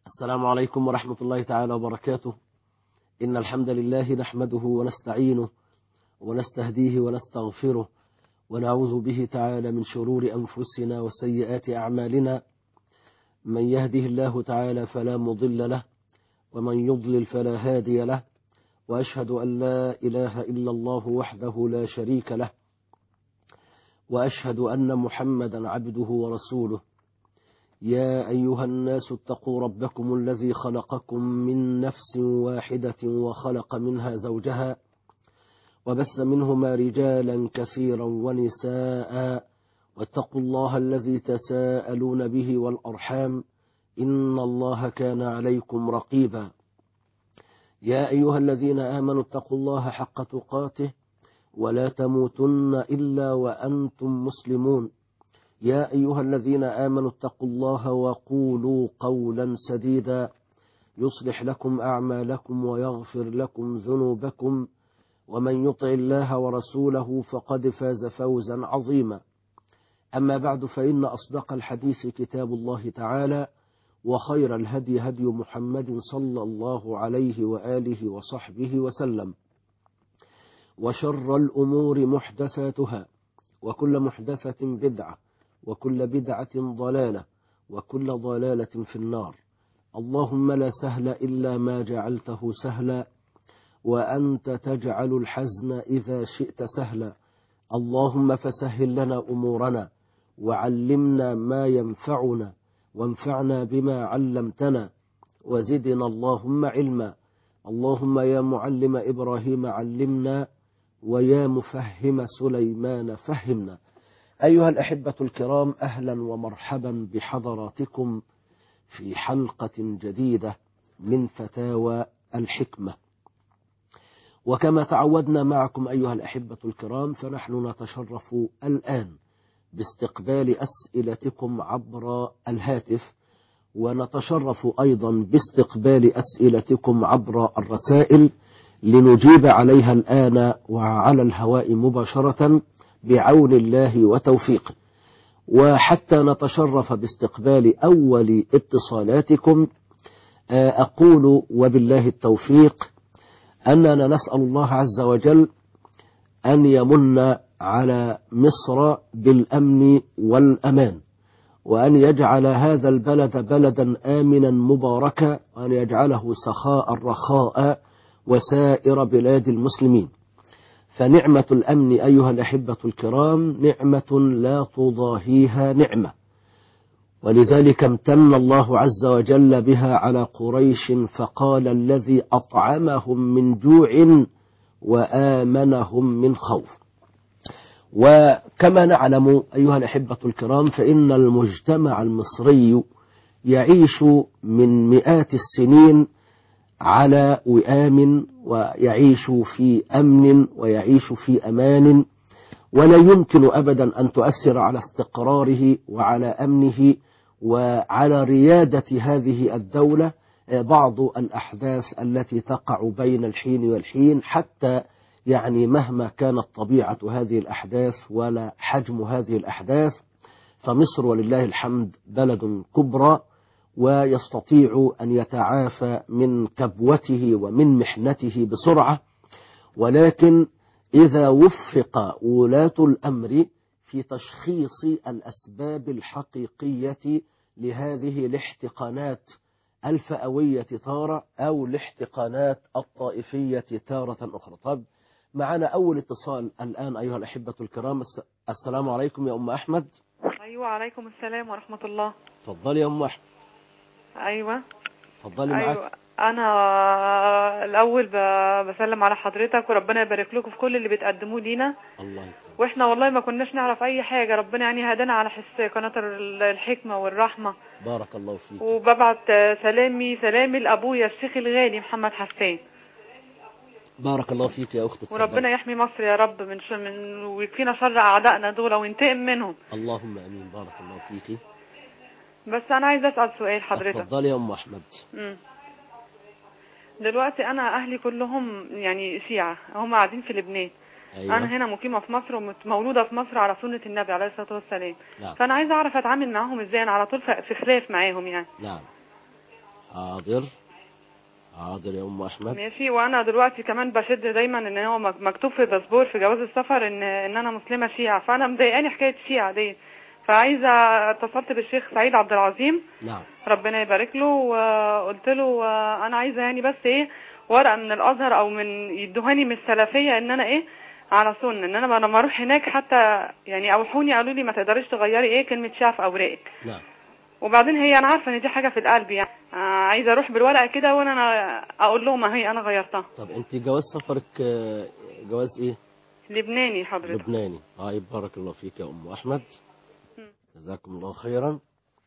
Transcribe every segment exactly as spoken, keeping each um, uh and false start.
السلام عليكم ورحمة الله تعالى وبركاته. إن الحمد لله نحمده ونستعينه ونستهديه ونستغفره ونعوذ به تعالى من شرور أنفسنا وسيئات أعمالنا. من يهده الله تعالى فلا مضل له ومن يضلل فلا هادي له، وأشهد أن لا إله إلا الله وحده لا شريك له، وأشهد أن محمدا عبده ورسوله. يا أيها الناس اتقوا ربكم الذي خلقكم من نفس واحدة وخلق منها زوجها وبث منهما رجالا كثيرا ونساء، واتقوا الله الذي تساءلون به والأرحام إن الله كان عليكم رقيبا. يا أيها الذين آمنوا اتقوا الله حق تقاته ولا تموتن إلا وأنتم مسلمون. يا أيها الذين آمنوا اتقوا الله وقولوا قولا سديدا يصلح لكم أعمالكم ويغفر لكم ذنوبكم، ومن يطع الله ورسوله فقد فاز فوزا عظيما. أما بعد، فإن أصدق الحديث كتاب الله تعالى، وخير الهدي هدي محمد صلى الله عليه وآله وصحبه وسلم، وشر الأمور محدثاتها، وكل محدثة بدعة، وكل بدعة ضلالة، وكل ضلالة في النار. اللهم لا سهل إلا ما جعلته سهلا، وأنت تجعل الحزن إذا شئت سهلا. اللهم فسهل لنا أمورنا وعلمنا ما ينفعنا وانفعنا بما علمتنا وزدنا اللهم علما. اللهم يا معلم إبراهيم علمنا، ويا مفهم سليمان فهمنا. أيها الأحبة الكرام، أهلا ومرحبا بحضراتكم في حلقة جديدة من فتاوى الحكمة. وكما تعودنا معكم أيها الأحبة الكرام، فنحن نتشرف الآن باستقبال أسئلتكم عبر الهاتف، ونتشرف أيضا باستقبال أسئلتكم عبر الرسائل لنجيب عليها الآن وعلى الهواء مباشرة بعون الله وتوفيقه. وحتى نتشرف باستقبال أول اتصالاتكم، أقول وبالله التوفيق أننا نسأل الله عز وجل أن يمن على مصر بالأمن والأمان، وأن يجعل هذا البلد بلدا آمنا مباركا، وأن يجعله سخاء رخاء وسائر بلاد المسلمين. فنعمة الأمن أيها الأحبة الكرام نعمة لا تضاهيها نعمة، ولذلك امتن الله عز وجل بها على قريش، فقال الذي أطعمهم من جوع وآمنهم من خوف. وكما نعلم أيها الأحبة الكرام، فإن المجتمع المصري يعيش من مئات السنين على وئام، ويعيش في أمن ويعيش في أمان، ولا يمكن أبدا أن تؤثر على استقراره وعلى أمنه وعلى ريادة هذه الدولة بعض الأحداث التي تقع بين الحين والحين، حتى يعني مهما كانت طبيعة هذه الأحداث ولا حجم هذه الأحداث، فمصر ولله الحمد بلد كبرى ويستطيع أن يتعافى من كبوته ومن محنته بسرعة. ولكن إذا وفق ولاة الأمر في تشخيص الأسباب الحقيقية لهذه الاحتقانات الفئوية تارة أو الاحتقانات الطائفية تارة أخرى. طب معنا أول اتصال الآن أيها الأحبة الكرام. السلام عليكم يا أم أحمد. أيوة، عليكم السلام ورحمة الله. تفضلي يا أم أحمد. أيوة تفضلي معاك. أيوة، أنا الأول بسلم على حضرتك، وربنا يبارك لكم في كل اللي بتقدموه لينا. الله يكرمك. وإحنا والله ما كناش نعرف أي حاجة، ربنا يعني هدانا على حس قناة الحكمة والرحمة. بارك الله فيك. وببعت سلامي سلامي لأبويا الشيخ الغالي محمد حسان. بارك الله فيك يا أختي. وربنا يحمي مصر يا رب من ش... من ويكفينا شر أعدائنا دول وينتقم منهم. اللهم أمين. بارك الله فيك. بس أنا عايزة أسأل سؤال حضرتك. اتفضلي يا أم أحمد. امم دلوقتي أنا أهلي كلهم يعني شيعة، هم قاعدين في لبنان. أيوة. أنا هنا مقيمة في مصر ومولودة في مصر على سنة النبي عليه الصلاة والسلام. نعم. فأنا عايزة أعرف أتعامل معاهم إزاي، أنا على طول في خلاف معاهم يعني. نعم. حاضر حاضر يا ام احمد. ماشي. وانا دلوقتي كمان بشد دايما ان هو مكتوب في الباسبور في جواز السفر ان ان انا مسلمه شيعه، فانا مضايقاني حكايه الشيعه دي، فعايزه اتصلت بالشيخ سعيد عبد العظيم. نعم. ربنا يبارك له، وقلت له انا عايزه يعني بس ايه ورقه من الازهر او من يدوهاني من السلفيه ان انا ايه على سنه، ان انا لما اروح هناك حتى يعني اوحوني قالوا لي ما تقدريش تغيري ايه كلمه شيعه في اوراقك. نعم. وبعدين هي انا عارفه ان دي حاجه في القلب يعني، آه عايزه اروح بالورقه كده وانا اقول لهم اهي انا غيرتها. طب انت جواز سفرك جواز ايه؟ لبناني حضرتك. لبناني. طيب بارك الله فيك يا ام احمد، جزاكم الله خيرا.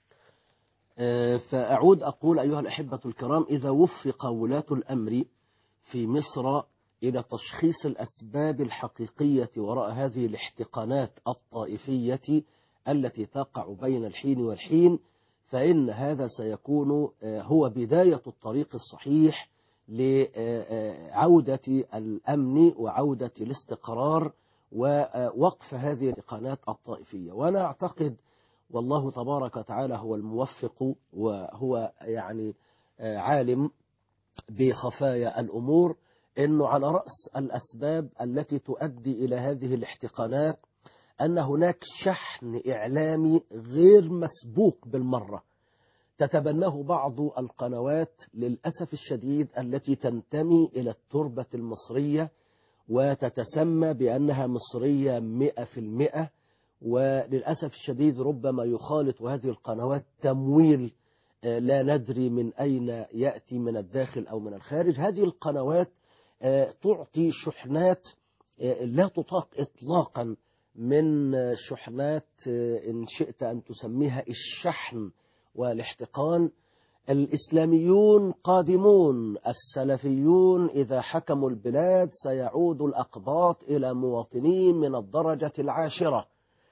فاعود اقول ايها الاحبه الكرام، اذا وفق ولاة الامر في مصر الى تشخيص الاسباب الحقيقيه وراء هذه الاحتقانات الطائفيه التي تقع بين الحين والحين، فإن هذا سيكون هو بداية الطريق الصحيح لعودة الأمن وعودة الاستقرار ووقف هذه الاحتقانات الطائفية. وأنا أعتقد والله تبارك وتعالى هو الموفق، وهو يعني عالم بخفايا الأمور، أنه على رأس الأسباب التي تؤدي إلى هذه الاحتقانات أن هناك شحن إعلامي غير مسبوق بالمرة تتبناه بعض القنوات للأسف الشديد التي تنتمي إلى التربة المصرية وتتسمى بأنها مصرية مئة في المئة، وللأسف الشديد ربما يخالط هذه القنوات تمويل لا ندري من أين يأتي، من الداخل أو من الخارج. هذه القنوات تعطي شحنات لا تطاق إطلاقا من شحنات إن شئت أن تسميها الشحن والاحتقان. الإسلاميون قادمون، السلفيون إذا حكموا البلاد سيعود الأقباط إلى مواطنين من الدرجة العاشرة،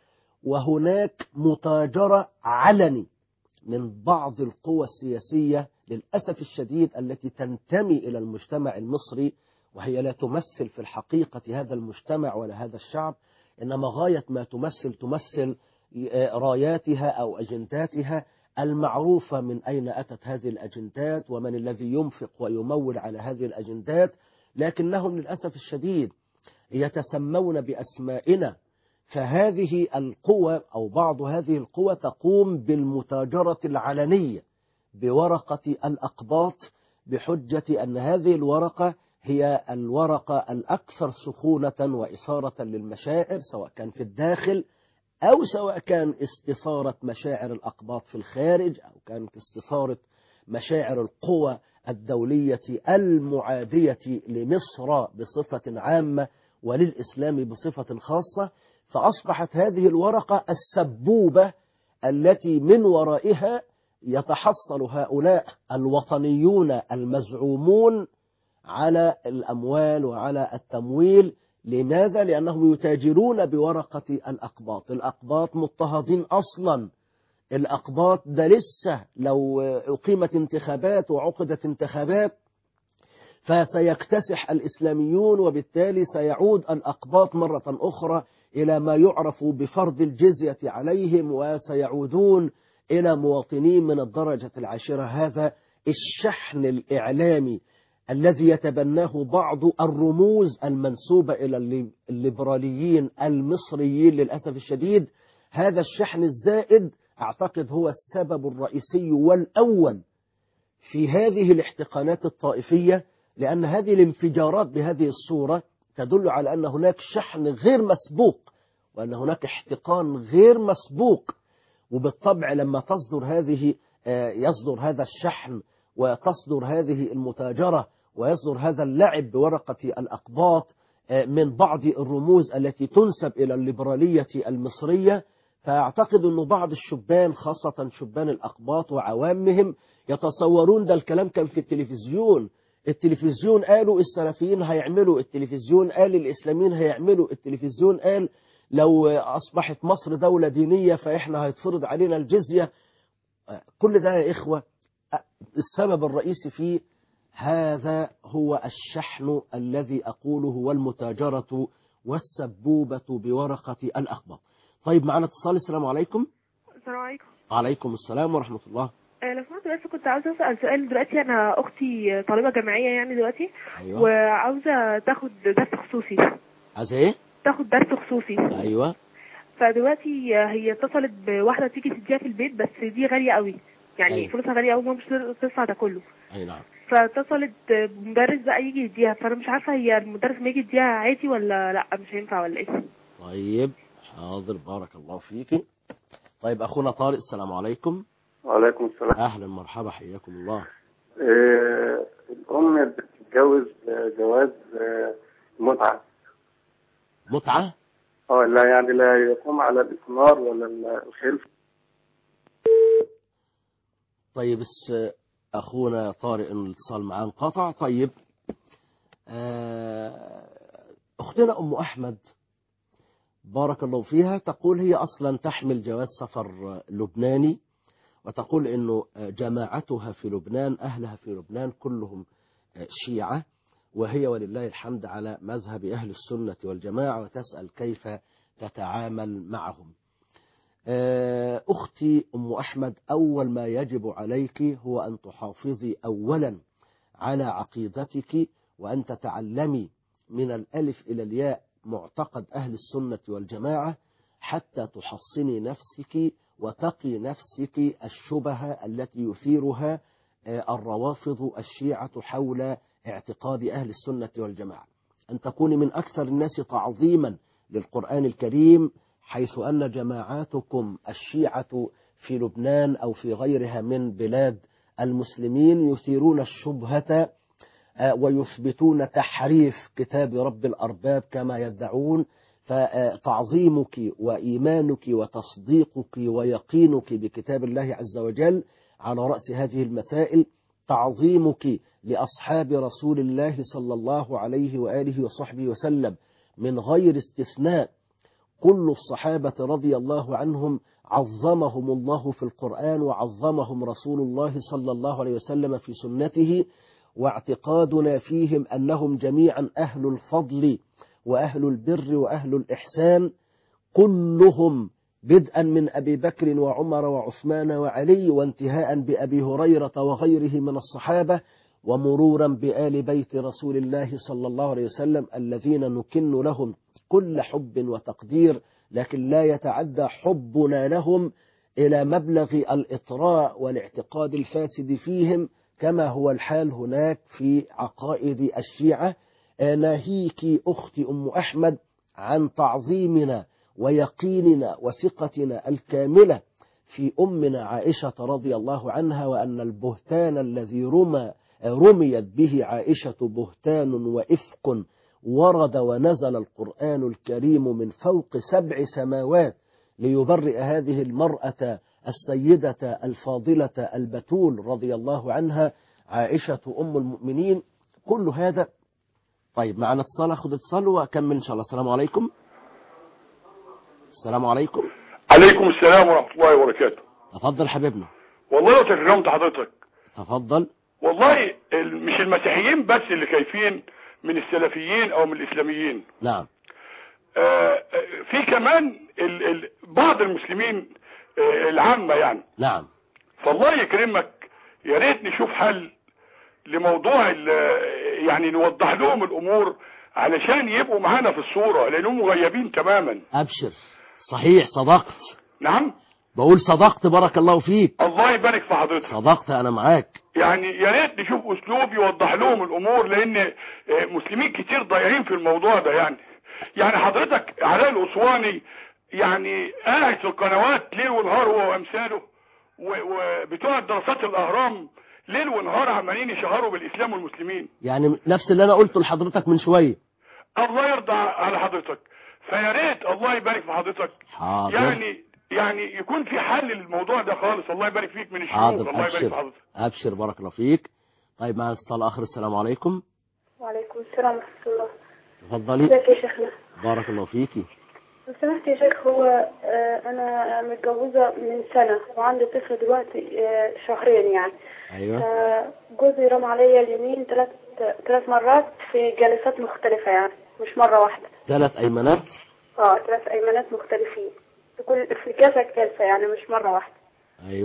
وهناك متاجرة علني من بعض القوى السياسية للأسف الشديد التي تنتمي إلى المجتمع المصري، وهي لا تمثل في الحقيقة هذا المجتمع ولا هذا الشعب، إنما غاية ما تمثل تمثل راياتها أو أجنداتها المعروفة من أين أتت هذه الأجندات ومن الذي ينفق ويمول على هذه الأجندات، لكنهم للأسف الشديد يتسمون بأسمائنا. فهذه القوى أو بعض هذه القوى تقوم بالمتاجرة العلنية بورقة الأقباط بحجة أن هذه الورقة هي الورقة الأكثر سخونة وإثارة للمشاعر، سواء كان في الداخل أو سواء كان استثارة مشاعر الأقباط في الخارج، أو كانت استثارة مشاعر القوى الدولية المعادية لمصر بصفة عامة وللإسلام بصفة خاصة. فأصبحت هذه الورقة السبوبة التي من ورائها يتحصل هؤلاء الوطنيون المزعومون على الأموال وعلى التمويل. لماذا؟ لأنهم يتاجرون بورقة الأقباط. الأقباط مضطهدين أصلا، الأقباط ده لسه لو أقيمت انتخابات وعقدت انتخابات فسيكتسح الإسلاميون، وبالتالي سيعود الأقباط مرة أخرى إلى ما يعرف بفرض الجزية عليهم، وسيعودون إلى مواطنين من الدرجة العاشرة. هذا الشحن الإعلامي الذي يتبناه بعض الرموز المنسوبة إلى الليبراليين المصريين للأسف الشديد، هذا الشحن الزائد أعتقد هو السبب الرئيسي والأول في هذه الاحتقانات الطائفية، لأن هذه الانفجارات بهذه الصورة تدل على أن هناك شحن غير مسبوق وأن هناك احتقان غير مسبوق. وبالطبع لما تصدر هذه يصدر هذا الشحن وتصدر هذه المتاجرة ويصدر هذا اللعب بورقة الأقباط من بعض الرموز التي تنسب إلى الليبرالية المصرية، فأعتقد أن بعض الشبان خاصة شبان الأقباط وعوامهم يتصورون ده الكلام كان في التلفزيون، التلفزيون قالوا السلفيين هيعملوا، التلفزيون قال الإسلاميين هيعملوا، التلفزيون قال لو أصبحت مصر دولة دينية فإحنا هيتفرض علينا الجزية. كل ده يا إخوة السبب الرئيسي فيه هذا هو الشحن الذي أقوله والمتاجرة والسبوبة بورقة الأقباط. طيب معنا اتصال. السلام عليكم. السلام عليكم. وعليكم السلام ورحمة الله. آه، لو سمحت بس كنت عاوزة أسأل سؤال. دلوقتي أنا أختي طالبة جامعية يعني دلوقتي. أيوة. وعاوزة تاخد درس خصوصي. عايزة إيه؟ تاخد درس خصوصي. أيوة. فدلوقتي هي اتصلت بواحدة تيجي تديها في البيت، بس دي غالية قوي يعني. أيوة. فلوسها غالية قوي، مش تدفع ده كله. أي نعم. فاتصلت بمدرس بقى يجي يديها، فأنا مش عارفة هي المدرس ما يجي يديها عادي ولا لأ، مش هينفع ولا إيه؟ طيب حاضر، بارك الله فيك. طيب أخونا طارق، السلام عليكم. وعليكم السلام. أهلا مرحبا، حياكم الله. إيه الأم بتتجوز جواز متعة. متعة؟ اه لا يعني لا يقوم على الإثمار ولا الخلف. طيب أخونا طارق الاتصال معاه انقطع. طيب أختنا أم أحمد بارك الله فيها تقول هي أصلا تحمل جواز سفر لبناني، وتقول أنه جماعتها في لبنان، أهلها في لبنان كلهم شيعة، وهي ولله الحمد على مذهب أهل السنة والجماعة، وتسأل كيف تتعامل معهم. أختي أم أحمد، أول ما يجب عليك هو أن تحافظي أولا على عقيدتك، وأن تتعلمي من الألف إلى الياء معتقد أهل السنة والجماعة، حتى تحصني نفسك وتقي نفسك الشبهة التي يثيرها الروافض الشيعة حول اعتقاد أهل السنة والجماعة. أن تكوني من أكثر الناس تعظيما للقرآن الكريم، حيث أن جماعاتكم الشيعة في لبنان أو في غيرها من بلاد المسلمين يثيرون الشبهة ويثبتون تحريف كتاب رب الأرباب كما يدعون. فتعظيمك وإيمانك وتصديقك ويقينك بكتاب الله عز وجل على رأس هذه المسائل، تعظيمك لأصحاب رسول الله صلى الله عليه وآله وصحبه وسلم من غير استثناء. كل الصحابة رضي الله عنهم عظمهم الله في القرآن، وعظمهم رسول الله صلى الله عليه وسلم في سنته، واعتقادنا فيهم أنهم جميعا أهل الفضل وأهل البر وأهل الإحسان، كلهم بدءا من أبي بكر وعمر وعثمان وعلي، وانتهاء بأبي هريرة وغيره من الصحابة، ومرورا بآل بيت رسول الله صلى الله عليه وسلم الذين نكن لهم كل حب وتقدير، لكن لا يتعدى حبنا لهم إلى مبلغ الإطراء والاعتقاد الفاسد فيهم، كما هو الحال هناك في عقائد الشيعة. ناهيك أختي أم أحمد عن تعظيمنا ويقيننا وثقتنا الكاملة في أمنا عائشة رضي الله عنها، وأن البهتان الذي رمى رميت به عائشة بهتان وإفك ورد ونزل القرآن الكريم من فوق سبع سماوات ليبرئ هذه المرأة السيدة الفاضلة البتول رضي الله عنها عائشة أم المؤمنين. كل هذا. طيب معنا اتصال، أخذ اتصال وأكمل إن شاء الله. السلام عليكم. السلام عليكم. عليكم السلام ورحمة الله وبركاته. تفضل حبيبنا. والله لو تكرمت حضرتك. تفضل. والله مش المسيحيين بس اللي خايفين من السلفيين أو من الإسلاميين. نعم. آه في كمان ال ال بعض المسلمين آه العامة يعني. نعم. فالله يكرمك، يا ريت نشوف حل لموضوع يعني نوضح لهم الأمور علشان يبقوا معانا في الصورة، لأنهم مغيبين تماما. أبشر، صحيح، صدقت. نعم، بقول صدقت، بارك الله فيك. الله يبارك في حضرتك. صدقت، أنا معاك. يعني يا ريت نشوف أسلوب يوضح لهم الأمور، لأن مسلمين كتير ضايعين في الموضوع ده. يعني يعني حضرتك علاء الأسواني يعني قاعد في القنوات ليل ونهار هو وأمثاله، وبتوع دراسات الأهرام ليل ونهار عمالين يشهروا بالإسلام والمسلمين. يعني نفس اللي أنا قلته لحضرتك من شوية. الله يرضى على حضرتك. فيا ريت الله يبارك في حضرتك. حاضر. يعني يعني يكون في حل للموضوع ده خالص. الله يبارك فيك من الشيوخ. حاضر. الله يبارك أبشر. في حضرتك. أبشر، بارك الله فيك. طيب معنا اتصال آخر. السلام عليكم. وعليكم السلام ورحمة الله. تفضلي. ازيك يا شيخنا؟ بارك الله فيكي. لو سمحت يا شيخ، هو آه أنا متجوزة من سنة وعندي طفل دلوقتي آه شهرين يعني. أيوة. آه جوزي رمى عليا اليمين ثلاث ثلاث مرات في جلسات مختلفة، يعني مش مرة واحدة. ثلاث أيمانات؟ اه ثلاث أيمانات مختلفين في كل في كذا جلسة، يعني مش مرة واحدة. أيوة.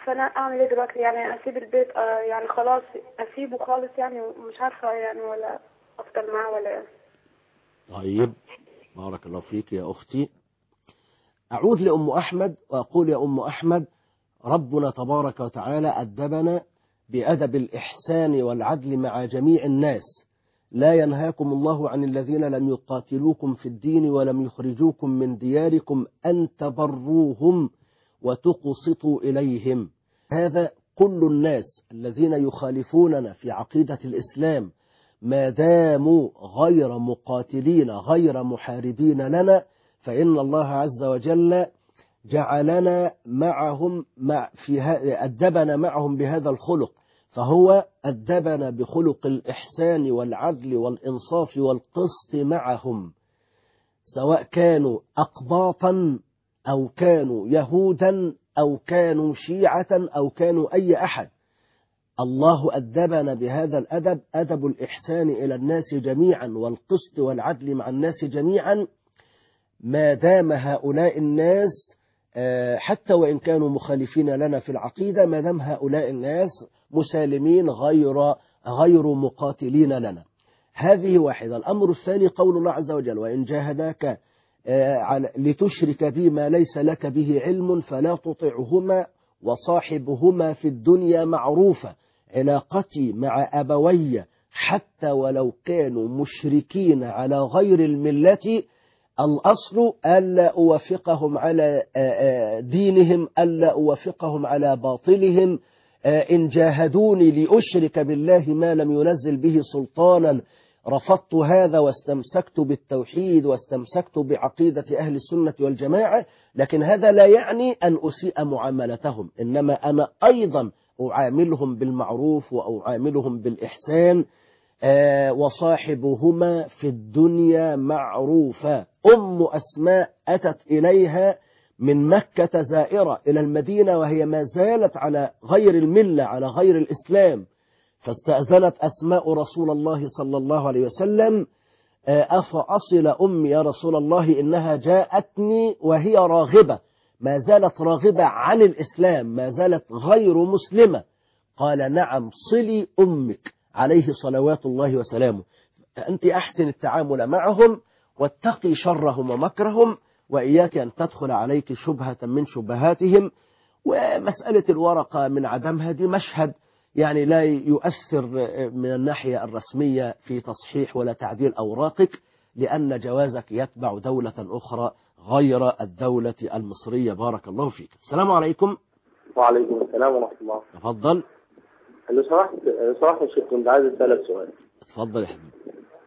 فانا اعمل ايه دلوقتي؟ يعني اسيب البيت آه يعني خلاص اسيبه خالص يعني، مش عارفه يعني، ولا افضل معاه ولا ايه؟ طيب بارك الله فيك يا أختي. أعود لأم أحمد وأقول يا أم أحمد، ربنا تبارك وتعالى أدبنا بأدب الإحسان والعدل مع جميع الناس. لا ينهاكم الله عن الذين لم يقاتلوكم في الدين ولم يخرجوكم من دياركم أن تبروهم وتقسطوا إليهم. هذا كل الناس الذين يخالفوننا في عقيدة الإسلام ما داموا غير مقاتلين غير محاربين لنا، فإن الله عز وجل جعلنا معهم مع في أدبنا معهم بهذا الخلق، فهو أدبنا بخلق الإحسان والعدل والإنصاف والقسط معهم، سواء كانوا أقباطا أو كانوا يهودا أو كانوا شيعة أو كانوا أي أحد. الله أدبنا بهذا الأدب، أدب الإحسان إلى الناس جميعا والقسط والعدل مع الناس جميعا، ما دام هؤلاء الناس حتى وإن كانوا مخالفين لنا في العقيدة، ما دام هؤلاء الناس مسالمين غير غير مقاتلين لنا. هذه واحدة. الأمر الثاني قول الله عز وجل: وإن جاهداك لتشرك بي ما ليس لك به علم فلا تطعهما وصاحبهما في الدنيا معروفة. علاقتي مع أبوي حتى ولو كانوا مشركين على غير الملة، الأصل ألا أوافقهم على دينهم، ألا أوافقهم على باطلهم. إن جاهدوني لأشرك بالله ما لم ينزل به سلطانا رفضت هذا واستمسكت بالتوحيد واستمسكت بعقيدة أهل السنة والجماعة، لكن هذا لا يعني أن أسيء معاملتهم، إنما أنا أيضا أعاملهم بالمعروف وأعاملهم بالإحسان. آه وصاحبهما في الدنيا معروفا. أم أسماء أتت إليها من مكة زائرة إلى المدينة وهي ما زالت على غير الملة، على غير الإسلام، فاستأذنت أسماء رسول الله صلى الله عليه وسلم: آه أفأصل أمي يا رسول الله، إنها جاءتني وهي راغبة، ما زالت راغبة عن الإسلام، ما زالت غير مسلمة. قال: نعم صلي أمك عليه صلوات الله وسلامه. أنت أحسن التعامل معهم واتقي شرهم ومكرهم، وإياك أن تدخل عليك شبهة من شبهاتهم. ومسألة الورقة من عدمها دي مشهد يعني لا يؤثر من الناحية الرسمية في تصحيح ولا تعديل أوراقك، لأن جوازك يتبع دولة أخرى غير الدولة المصرية. بارك الله فيك. السلام عليكم. وعليكم السلام ورحمة الله. تفضل. لو سمحت لو سمحت يا شيخ، كنت عايز أسألك سؤال. تفضل يا حبيبي.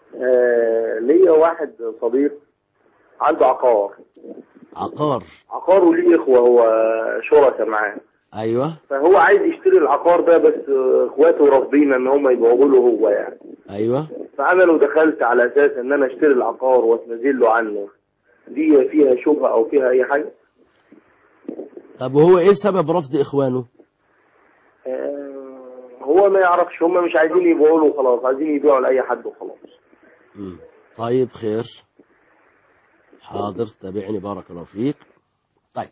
آه ليا واحد صديق عنده عقار. عقار. عقار وليه إخوة، هو شركاء معاه. أيوة. فهو عايز يشتري العقار ده، بس إخواته رافضين إن هم يبيعوه له هو يعني. أيوة. فأنا لو دخلت على أساس إن أنا أشتري العقار وأتنازل له عنه، دي فيها شبهة أو فيها أي حاجة؟ طب وهو إيه سبب رفض إخوانه؟ آه هو ما يعرفش، هم مش عايزين يبيعوا له خلاص، عايزين يبيعوا لأي حد وخلاص. مم. طيب خير، حاضر تابعني بارك الله فيك. طيب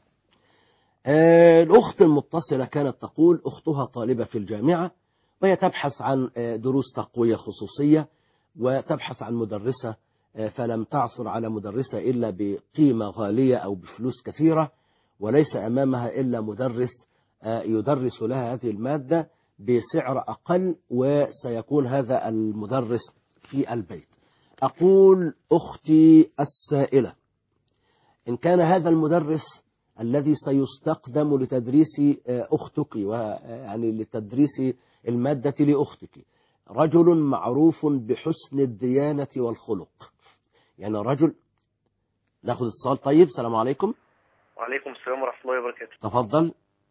آه الأخت المتصلة كانت تقول أختها طالبة في الجامعة، وهي تبحث عن آه دروس تقوية خصوصية، وتبحث عن مدرسة، آه فلم تعثر على مدرسة إلا بقيمة غالية أو بفلوس كثيرة، وليس أمامها إلا مدرس آه يدرس لها هذه المادة بسعر أقل، وسيكون هذا المدرس في البيت. أقول أختي السائلة: إن كان هذا المدرس الذي سيستخدم لتدريس أختك ويعني لتدريس المادة لأختك رجل معروف بحسن الديانة والخلق، يعني رجل. ناخذ اتصال. طيب السلام عليكم. وعليكم السلام ورحمة الله وبركاته. تفضل.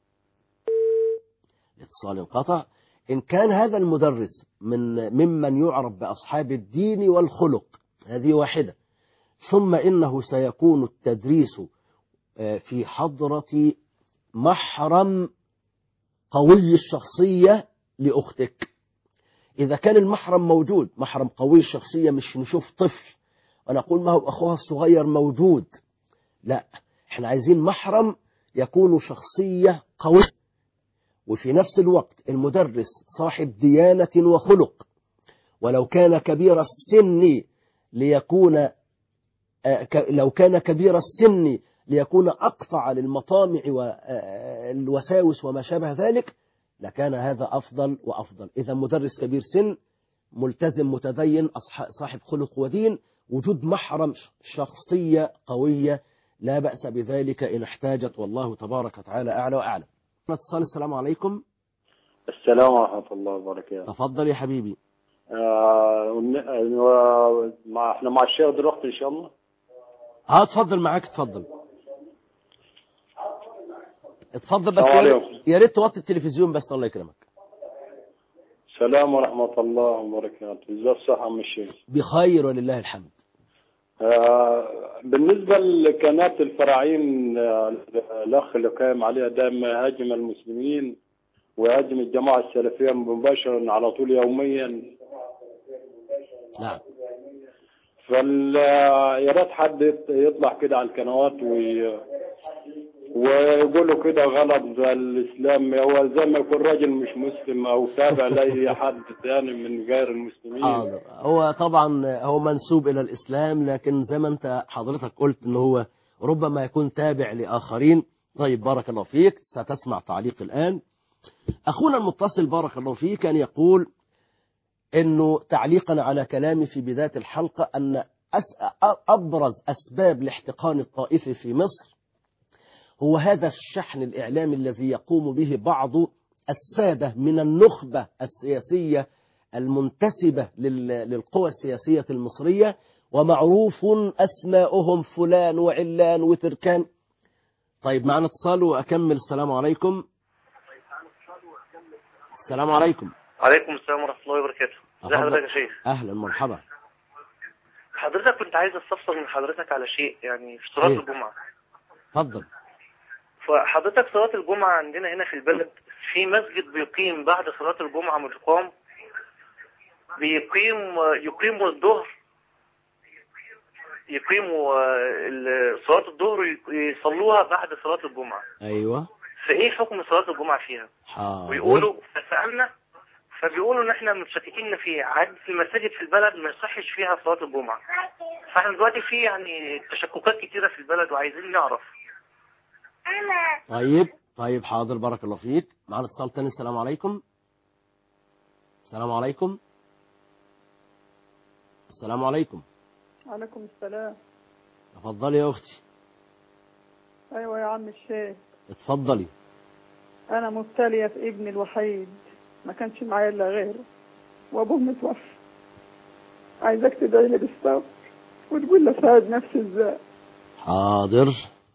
الاتصال انقطع. إن كان هذا المدرس من ممن يعرف بأصحاب الدين والخلق، هذه واحدة، ثم إنه سيكون التدريس في حضرة محرم قوي الشخصية لأختك. إذا كان المحرم موجود، محرم قوي الشخصية، مش نشوف طفل ونقول ما هو أخوها الصغير موجود، لا، احنا عايزين محرم يكون شخصية قوية وفي نفس الوقت المدرس صاحب ديانة وخلق، ولو كان كبير السن ليكون لو كان كبير السن ليكون أقطع للمطامع والوساوس وما شابه ذلك، لكان هذا أفضل وأفضل. إذا مدرس كبير سن ملتزم متدين صاحب خلق ودين، وجود محرم شخصية قوية لا بأس بذلك إن احتاجت، والله تبارك وتعالى أعلى وأعلم. اتصال. السلام عليكم. السلام ورحمة الله وبركاته. تفضل يا حبيبي. آه مع احنا مع الشيخ دلوقتي إن شاء الله. اه اتفضل معاك، اتفضل اتفضل بس يا ريت توطي التلفزيون بس، الله يكرمك. السلام ورحمة الله وبركاته. ازاي الصحة يا الشيخ؟ بخير ولله الحمد. آه بالنسبة لقناة الفراعين، آه الأخ اللي قائم عليها دائما يهاجم المسلمين ويهاجم الجماعة السلفية مباشرة على طول يوميا. نعم. فال يا ريت حد يطلع كده على القنوات وي... ويقولوا كده غلط زي الإسلام، هو زي ما يكون راجل مش مسلم أو تابع لأي حد ثاني من غير المسلمين. حاضر. هو طبعا هو منسوب إلى الإسلام، لكن زي ما أنت حضرتك قلت إن هو ربما يكون تابع لآخرين. طيب بارك الله فيك، ستسمع تعليق الآن. أخونا المتصل بارك الله فيك كان يقول إنه تعليقا على كلامي في بداية الحلقة أن أبرز أسباب الاحتقان الطائفي في مصر هو هذا الشحن الإعلامي الذي يقوم به بعض السادة من النخبة السياسية المنتسبة للقوى السياسية المصرية، ومعروف أسماؤهم فلان وعلان وتركان. طيب معنا اتصال وأكمل. السلام عليكم. السلام عليكم. وعليكم السلام ورحمة الله وبركاته. ازي حضرتك يا شيخ؟ أهلا مرحبا. حضرتك كنت عايز استفسر من حضرتك على شيء يعني في صلاة الجمعة. اتفضل. فحضرتك صلاة الجمعة عندنا هنا في البلد في مسجد بيقيم بعد صلاة الجمعة مقام بيقيم يقيموا الظهر يقيموا صلاة الظهر يصلوها بعد صلاة الجمعة. أيوة. فإيه حكم صلاة الجمعة فيها؟ حاضر. ويقولوا فسألنا فبيقولوا ان احنا متشككين ان في عدد في المساجد في البلد ما يصحش فيها صلاة الجمعة. فاحنا دلوقتي في يعني تشككات كتيرة في البلد وعايزين نعرف. طيب طيب حاضر بارك الله فيك. معنا اتصال تاني. السلام عليكم. السلام عليكم. السلام عليكم. وعليكم السلام. اتفضلي يا اختي. ايوه يا عم الشيخ. اتفضلي. انا مبتلية في ابني الوحيد، ما كانش معايا الا غيره وابوه متوفى. عايزك تدعي لي بالصبر وتقول لي اساعد نفسي ازاي. حاضر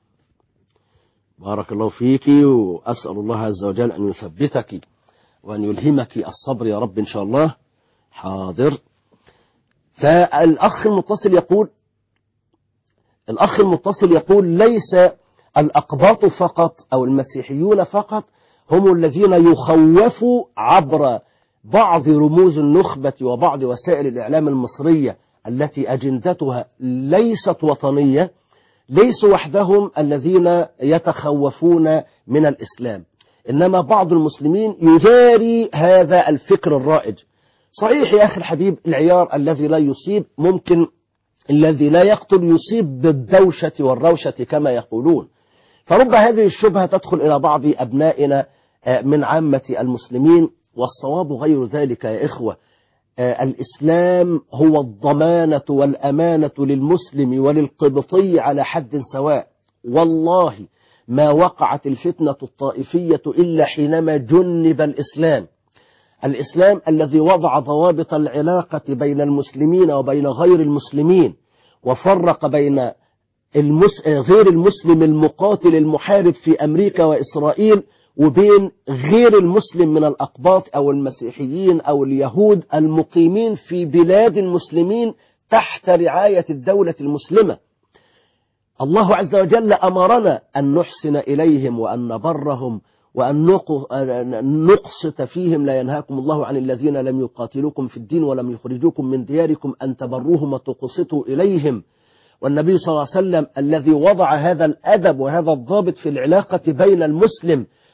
بارك الله فيكي، واسال الله عز وجل ان يثبتك وان يلهمك الصبر يا رب ان شاء الله. حاضر. فالاخ المتصل يقول الاخ المتصل يقول ليس الاقباط فقط او المسيحيون فقط هم الذين يخوفوا عبر بعض رموز النخبة وبعض وسائل الإعلام المصرية التي أجندتها ليست وطنية. ليسوا وحدهم الذين يتخوفون من الإسلام، إنما بعض المسلمين يجاري هذا الفكر الرائج. صحيح يا أخي الحبيب، العيار الذي لا يصيب ممكن الذي لا يقتل يصيب بالدوشة والروشة كما يقولون. فرب هذه الشبهة تدخل إلى بعض أبنائنا من عامة المسلمين، والصواب غير ذلك يا إخوة. الإسلام هو الضمانة والأمانة للمسلم وللقبطي على حد سواء. والله ما وقعت الفتنة الطائفية إلا حينما جنب الإسلام. الإسلام الذي وضع ضوابط العلاقة بين المسلمين وبين غير المسلمين، وفرق بين المس... غير المسلم المقاتل المحارب في أمريكا وإسرائيل وبين غير المسلم من الأقباط أو المسيحيين أو اليهود المقيمين في بلاد المسلمين تحت رعاية الدولة المسلمة. الله عز وجل أمرنا أن نحسن إليهم وأن نبرهم وأن نقسط فيهم. لا ينهاكم الله عن الذين لم يقاتلوكم في الدين ولم يخرجوكم من دياركم أن تبروهم وتقسطوا إليهم. والنبي صلى الله عليه وسلم الذي وضع هذا الأدب وهذا الضابط في العلاقة بين المسلم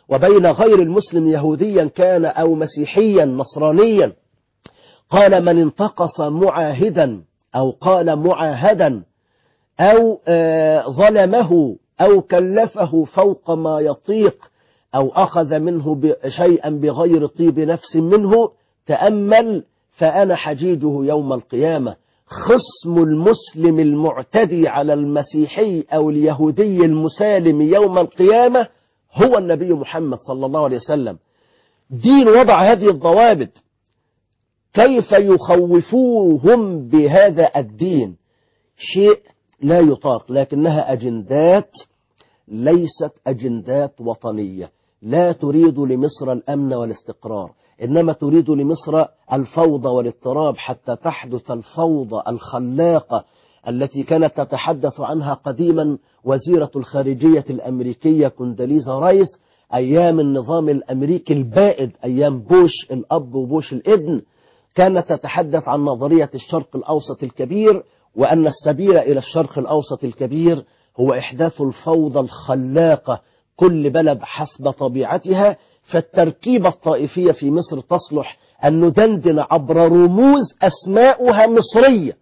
وبين غير المسلم يهوديا كان أو مسيحيا نصرانيا. قال من انتقص معاهدا أو قال معاهدا أو ظلمه أو كلفه فوق ما يطيق أو أخذ منه شيئا بغير طيب نفس منه، تأمل فأنا حجيجه يوم القيامة. خصم المسلم المعتدي على المسيحي أو اليهودي المسالم يوم القيامة هو النبي محمد صلى الله عليه وسلم. دين وضع هذه الضوابط، كيف يخوفوهم بهذا الدين؟ شيء لا يطاق، لكنها أجندات ليست أجندات وطنية. لا تريد لمصر الأمن والاستقرار، إنما تريد لمصر الفوضى والاضطراب، حتى تحدث الفوضى الخلاقة التي كانت تتحدث عنها قديما وزيرة الخارجية الأمريكية كونداليزا رايس أيام النظام الأمريكي البائد، أيام بوش الأب وبوش الابن. كانت تتحدث عن نظرية الشرق الأوسط الكبير، وأن السبيل إلى الشرق الأوسط الكبير هو إحداث الفوضى الخلاقة، كل بلد حسب طبيعتها. فالتركيبة الطائفية في مصر تصلح أن ندندن عبر رموز أسماؤها مصرية،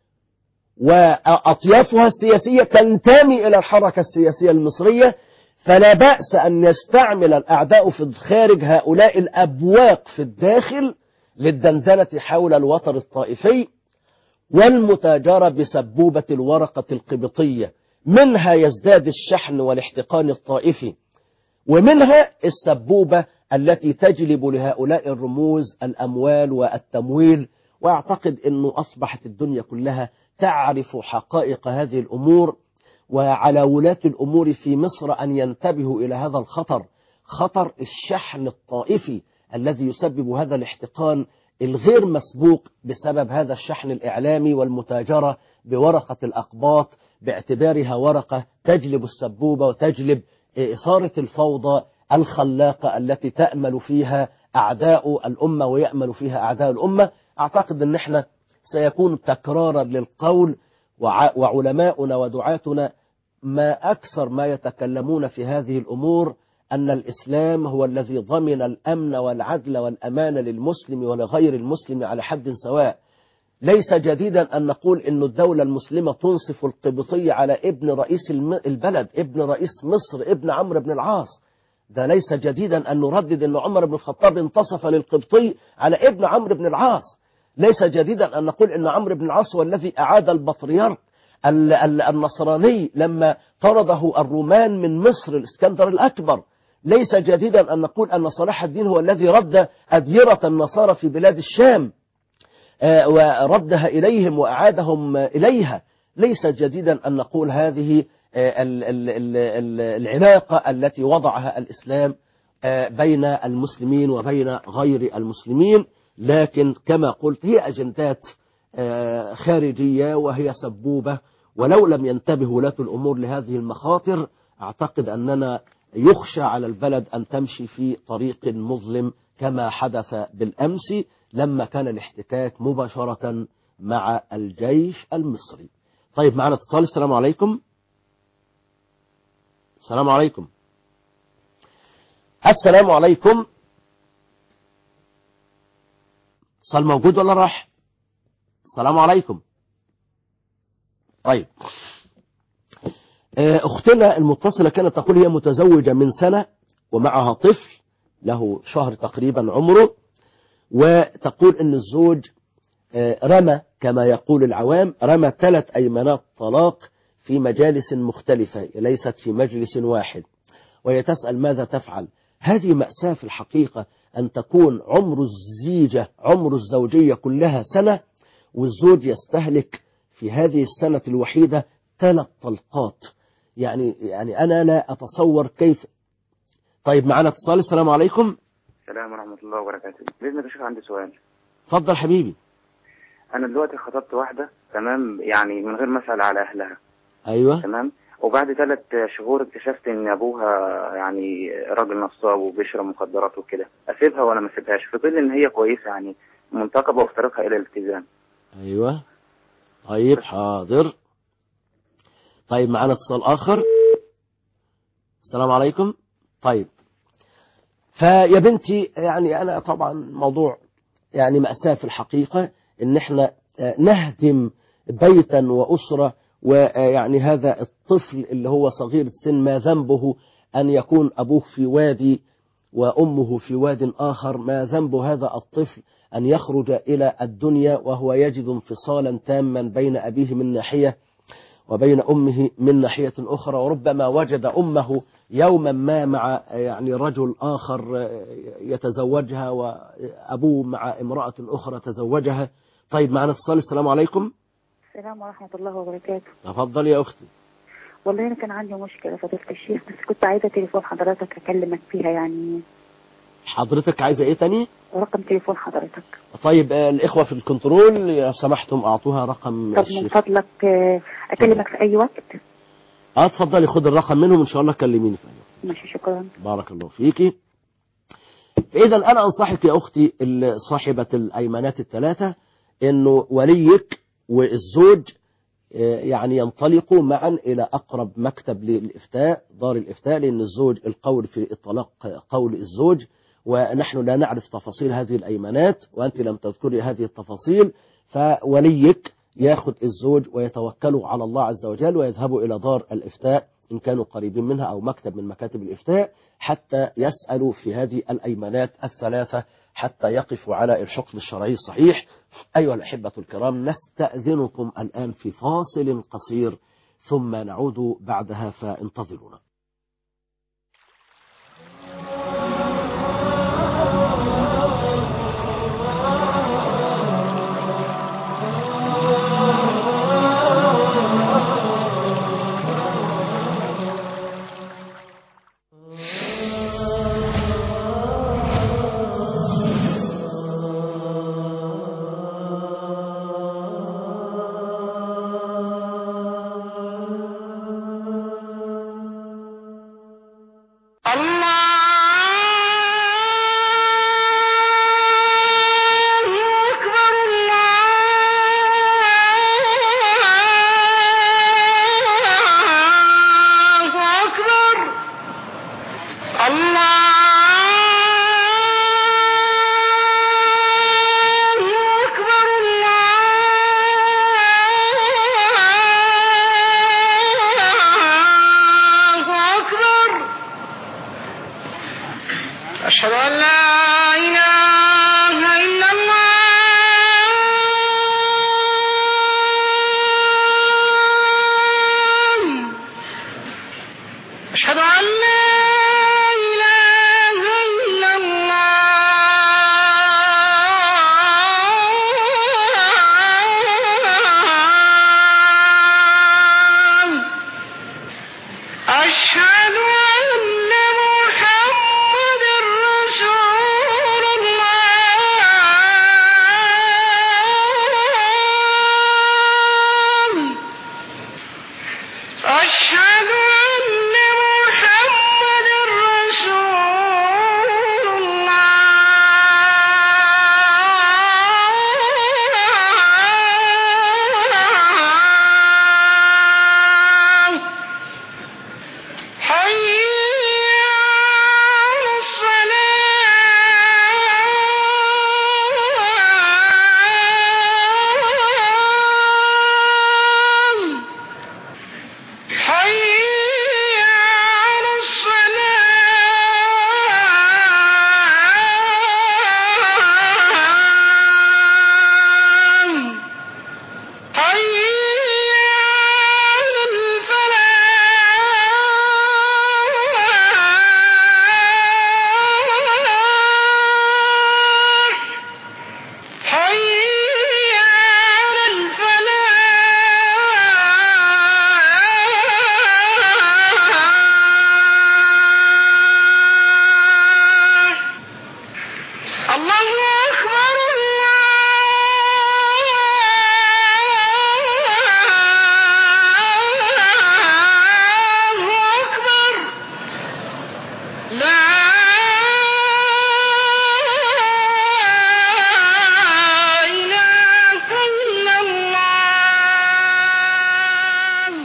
وأطيافها السياسية تنتمي إلى الحركة السياسية المصرية. فلا بأس أن يستعمل الأعداء في الخارج هؤلاء الأبواق في الداخل للدندنة حول الوتر الطائفي والمتاجرة بسبوبة الورقة القبطية. منها يزداد الشحن والاحتقان الطائفي، ومنها السبوبة التي تجلب لهؤلاء الرموز الأموال والتمويل. وأعتقد أنه أصبحت الدنيا كلها تعرف حقائق هذه الأمور، وعلى ولاة الأمور في مصر أن ينتبهوا إلى هذا الخطر، خطر الشحن الطائفي الذي يسبب هذا الاحتقان الغير مسبوق بسبب هذا الشحن الإعلامي والمتاجرة بورقة الأقباط باعتبارها ورقة تجلب السبوبة وتجلب إثارة الفوضى الخلاقة التي تأمل فيها أعداء الأمة ويأمل فيها أعداء الأمة. أعتقد أن احنا سيكون تكرارا للقول، وعلماؤنا ودعاتنا ما أكثر ما يتكلمون في هذه الأمور أن الإسلام هو الذي ضمن الأمن والعدل والأمان للمسلم ولغير المسلم على حد سواء. ليس جديدا أن نقول أن الدولة المسلمة تنصف القبطية على ابن رئيس البلد، ابن رئيس مصر، ابن عمرو بن العاص. ده ليس جديدا أن نردد أن عمر بن الخطاب انتصف للقبطي على ابن عمرو بن العاص. ليس جديدا أن نقول أن عمرو بن العاص هو الذي أعاد البطريرك النصراني لما طرده الرومان من مصر الإسكندر الأكبر. ليس جديدا أن نقول أن صلاح الدين هو الذي رد أديرة النصارى في بلاد الشام وردها إليهم وأعادهم إليها. ليس جديدا أن نقول هذه العلاقة التي وضعها الإسلام بين المسلمين وبين غير المسلمين، لكن كما قلت هي أجندات خارجية وهي سبوبة. ولو لم ينتبه ولاة الأمور لهذه المخاطر أعتقد أننا يخشى على البلد أن تمشي في طريق مظلم كما حدث بالأمس لما كان الاحتكاك مباشرة مع الجيش المصري. طيب معنا اتصال. السلام عليكم. السلام عليكم. السلام عليكم. اتصال موجود ولا راح؟ السلام عليكم. طيب أختنا المتصلة كانت تقول هي متزوجة من سنة ومعها طفل له شهر تقريبا عمره، وتقول أن الزوج رمى كما يقول العوام رمى ثلاث أيمانات طلاق في مجالس مختلفة ليست في مجلس واحد، وهي تسأل ماذا تفعل. هذه مأساة في الحقيقة أن تكون عمر الزيجة عمر الزوجية كلها سنة، والزوج يستهلك في هذه السنة الوحيدة ثلاث طلقات. يعني يعني أنا لا أتصور كيف. طيب معنا اتصال. السلام عليكم. السلام ورحمة الله وبركاته. بإذن الله عندي سؤال. اتفضل حبيبي. أنا دلوقتي خطبت واحدة تمام، يعني من غير ما أسأل على أهلها. أيوة تمام. وبعد ثلاث شهور اكتشفت إن أبوها يعني راجل نصاب وبيشرب مخدرات وكده، أسيبها ولا ما أسيبهاش في ظل إن هي كويسة يعني منتقبة وفي طريقها إلى الالتزام؟ أيوة. طيب حاضر. طيب معنا اتصال آخر. السلام عليكم. طيب فيا بنتي يعني أنا طبعا موضوع يعني مأساة في الحقيقة إن إحنا نهدم بيتا وأسرة، ويعني هذا الطفل اللي هو صغير السن ما ذنبه أن يكون أبوه في وادي وأمه في واد آخر؟ ما ذنب هذا الطفل أن يخرج إلى الدنيا وهو يجد انفصالا تاما بين أبيه من ناحية وبين أمه من ناحية أخرى، وربما وجد أمه يوما ما مع يعني رجل آخر يتزوجها وأبوه مع امرأة أخرى تزوجها. طيب معنا اتصال. السلام عليكم. السلام ورحمة الله وبركاته. تفضل يا أختي. والله أنا كان عندي مشكلة فضيلة الشيخ، بس كنت عايزة تليفون حضرتك أكلمك فيها. يعني حضرتك عايزة إيه تاني؟ رقم تليفون حضرتك. طيب الإخوة في الكنترول لو سمحتم أعطوها رقم طب الشيخ. من فضلك أكلمك في أي وقت؟ اه اتفضلي، خد الرقم منهم إن شاء الله كلميني في أي وقت. ماشي، شكرا. بارك الله فيكي. إذا أنا أنصحك يا أختي صاحبة الأيمانات الثلاثة إنه وليك والزوج يعني ينطلقوا معا إلى أقرب مكتب للإفتاء، دار الإفتاء، لأن الزوج القول في الطلاق قول الزوج، ونحن لا نعرف تفاصيل هذه الأيمانات وأنت لم تذكري هذه التفاصيل. فوليك ياخذ الزوج ويتوكلوا على الله عز وجل ويذهبوا إلى دار الإفتاء إن كانوا قريبين منها أو مكتب من مكاتب الإفتاء حتى يسألوا في هذه الأيمانات الثلاثة حتى يقفوا على الحكم الشرعي الصحيح. أيها الأحبة الكرام، نستأذنكم الآن في فاصل قصير ثم نعود بعدها فانتظرونا.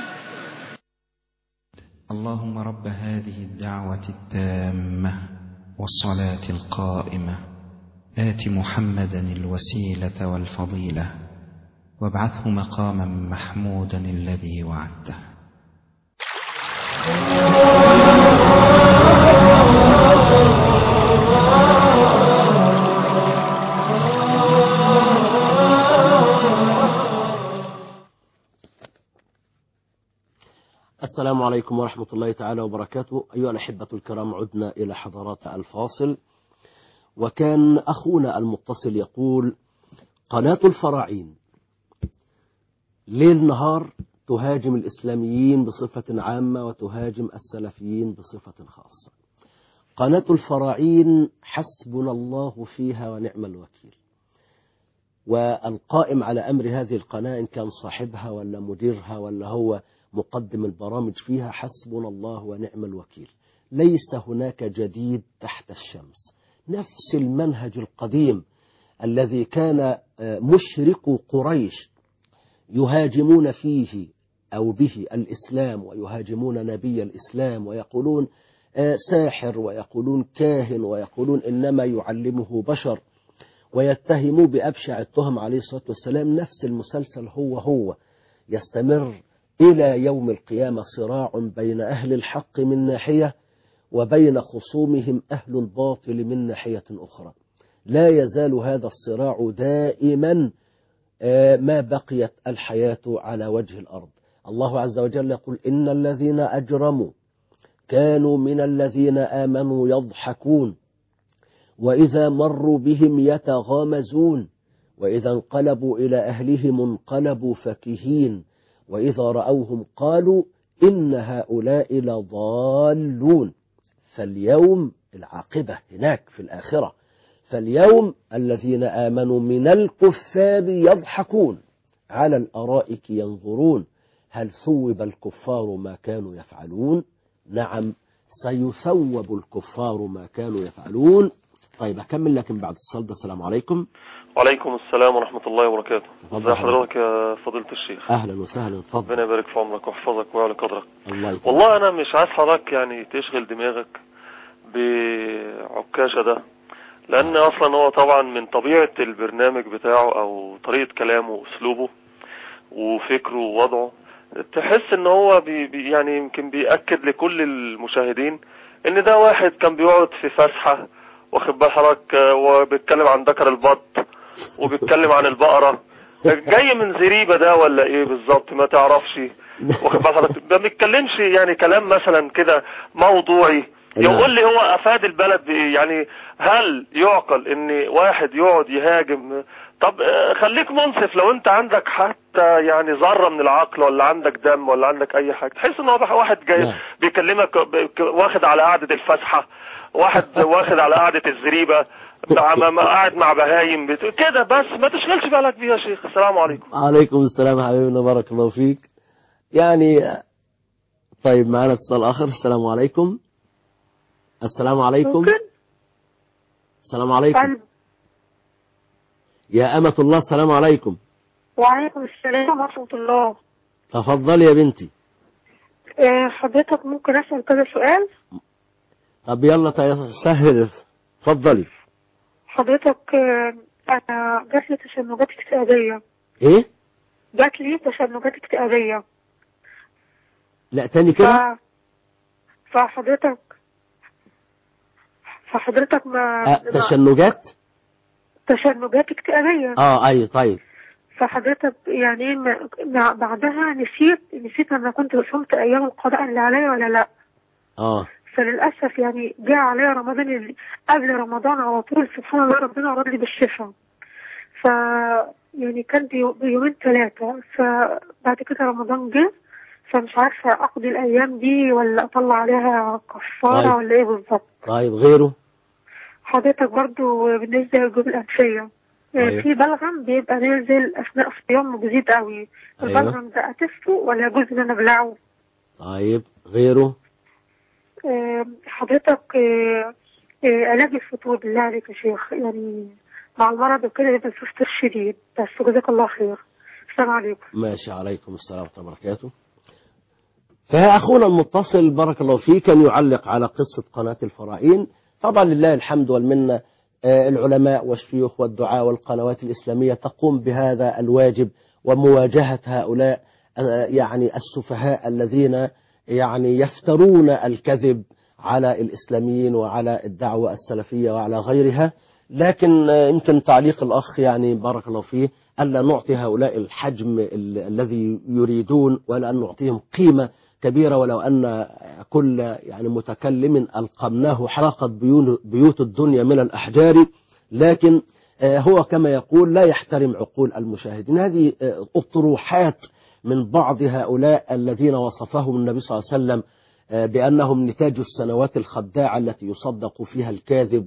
اللهم رب هذه الدعوة التامة والصلاة القائمة آت محمدا الوسيلة والفضيلة وابعثه مقاما محمودا الذي وعدته. السلام عليكم ورحمة الله تعالى وبركاته. أيها الأحبة الكرام، عدنا إلى حضرات الفاصل. وكان أخونا المتصل يقول: قناة الفراعين ليل نهار تهاجم الإسلاميين بصفة عامة وتهاجم السلفيين بصفة خاصة. قناة الفراعين حسبنا الله فيها ونعم الوكيل، والقائم على أمر هذه القناة إن كان صاحبها ولا مديرها ولا هو مقدم البرامج فيها، حسبنا الله ونعم الوكيل. ليس هناك جديد تحت الشمس، نفس المنهج القديم الذي كان مشرك قريش يهاجمون فيه أو به الإسلام ويهاجمون نبي الإسلام ويقولون ساحر ويقولون كاهن ويقولون إنما يعلمه بشر ويتهموا بأبشع التهم عليه الصلاة والسلام. نفس المسلسل هو هو يستمر إلى يوم القيامة، صراع بين أهل الحق من ناحية وبين خصومهم أهل الباطل من ناحية أخرى. لا يزال هذا الصراع دائما ما بقيت الحياة على وجه الأرض. الله عز وجل يقول: إن الذين أجرموا كانوا من الذين آمنوا يضحكون وإذا مروا بهم يتغامزون وإذا انقلبوا إلى أهلهم انقلبوا فكهين وإذا رأوهم قالوا إن هؤلاء لضالون. فاليوم العاقبة هناك في الآخرة. فاليوم الذين آمنوا من الكفار يضحكون على الأرائك ينظرون هل ثوب الكفار ما كانوا يفعلون؟ نعم، سيثوب الكفار ما كانوا يفعلون. طيب أكمل لكن بعد الصلاة. السلام عليكم. وعليكم السلام ورحمة الله وبركاته. ازي حضرتك يا فضيلة الشيخ؟ أهلا وسهلا. اتفضل. ربنا يبارك في عمرك ويحفظك ويعلي قدرك. الله يكرمك. والله أنا مش عايز حضرتك يعني تشغل دماغك بعكاشة ده، لأن أصلا هو طبعا من طبيعة البرنامج بتاعه أو طريقة كلامه وأسلوبه وفكره ووضعه، تحس إن هو بي بي يعني يمكن بيأكد لكل المشاهدين إن ده واحد كان بيقعد في فسحة واخد بال حضرتك وبيتكلم عن ذكر البط وبيتكلم عن البقرة، جاي من زريبة ده ولا ايه بالظبط ما تعرفش، واخد بال حضرتك ما بيتكلمش يعني كلام مثلا كده موضوعي يقول لي هو افاد البلد بايه. يعني هل يعقل ان واحد يقعد يهاجم؟ طب خليك منصف، لو انت عندك حتى يعني ذره من العقل ولا عندك دم ولا عندك اي حاجه، تحس ان هو واحد جاي بيكلمك واخد على قعده الفسحه، واحد واخد على قعده الزريبه، قاعد مع بهايم كده، بس ما تشغلش بالك بيها يا شيخ. السلام عليكم. عليكم السلام حبيبنا، بارك الله فيك. يعني طيب معنا اتصال اخر. السلام عليكم. السلام عليكم. ممكن؟ السلام عليكم يا أمة الله. السلام عليكم. وعليكم السلام ورحمة الله. تفضلي يا بنتي. أه حضرتك ممكن أسأل كذا سؤال؟ طب يلا سهل، تفضلي. حضرتك أه أنا جات لي تشنجات اكتئابية. إيه؟ جات لي تشنجات اكتئابية. لا تاني كده. ف... فحضرتك فحضرتك ما أه تشنجات تشنجات اكتئابية. اه ايوه طيب. فحضرتك يعني ما بعدها نسيت نسيت انا كنت صمت ايام القضاء اللي عليا ولا لا. اه فللاسف يعني جاء عليا رمضان اللي قبل رمضان على طول، سبحان الله ربنا اراد لي بالشفاء. ف يعني كان بيومين ثلاثة، فبعد كده رمضان جه، فمش عارفة اقضي الايام دي ولا اطلع عليها كفارة. طيب. ولا ايه بالظبط؟ طيب غيره حضرتك برضو بالنسبة للجيوب الأنفية. أيوة. في بلغم بيبقى نازل أثناء الصيام وجديد قوي. أيوة. البلغم ده أتفه ولا يجوز إن أنا أبلعه؟ طيب غيره. أه حضرتك أه أه علاج الفتور بالله عليك يا شيخ، يعني مع المرض وكده يبقى الفتور شديد، بس جزاك الله خير. السلام عليكم. ماشي، عليكم السلام ورحمة الله وبركاته. فأخونا المتصل بارك الله فيه كان يعلق على قصة قناة الفراعين، طبعا لله الحمد والمنة، العلماء والشيوخ والدعاء والقنوات الإسلامية تقوم بهذا الواجب ومواجهة هؤلاء يعني السفهاء الذين يعني يفترون الكذب على الإسلاميين وعلى الدعوة السلفية وعلى غيرها. لكن يمكن تعليق الأخ يعني بارك الله فيه ألا نعطي هؤلاء الحجم الذي يريدون، ولا أن نعطيهم قيمة كبيرة، ولو أن كل يعني متكلم ألقمناه حرقت بيوت الدنيا من الأحجار. لكن هو كما يقول لا يحترم عقول المشاهدين. هذه الطروحات من بعض هؤلاء الذين وصفهم النبي صلى الله عليه وسلم بأنهم نتاج السنوات الخداعة التي يصدق فيها الكاذب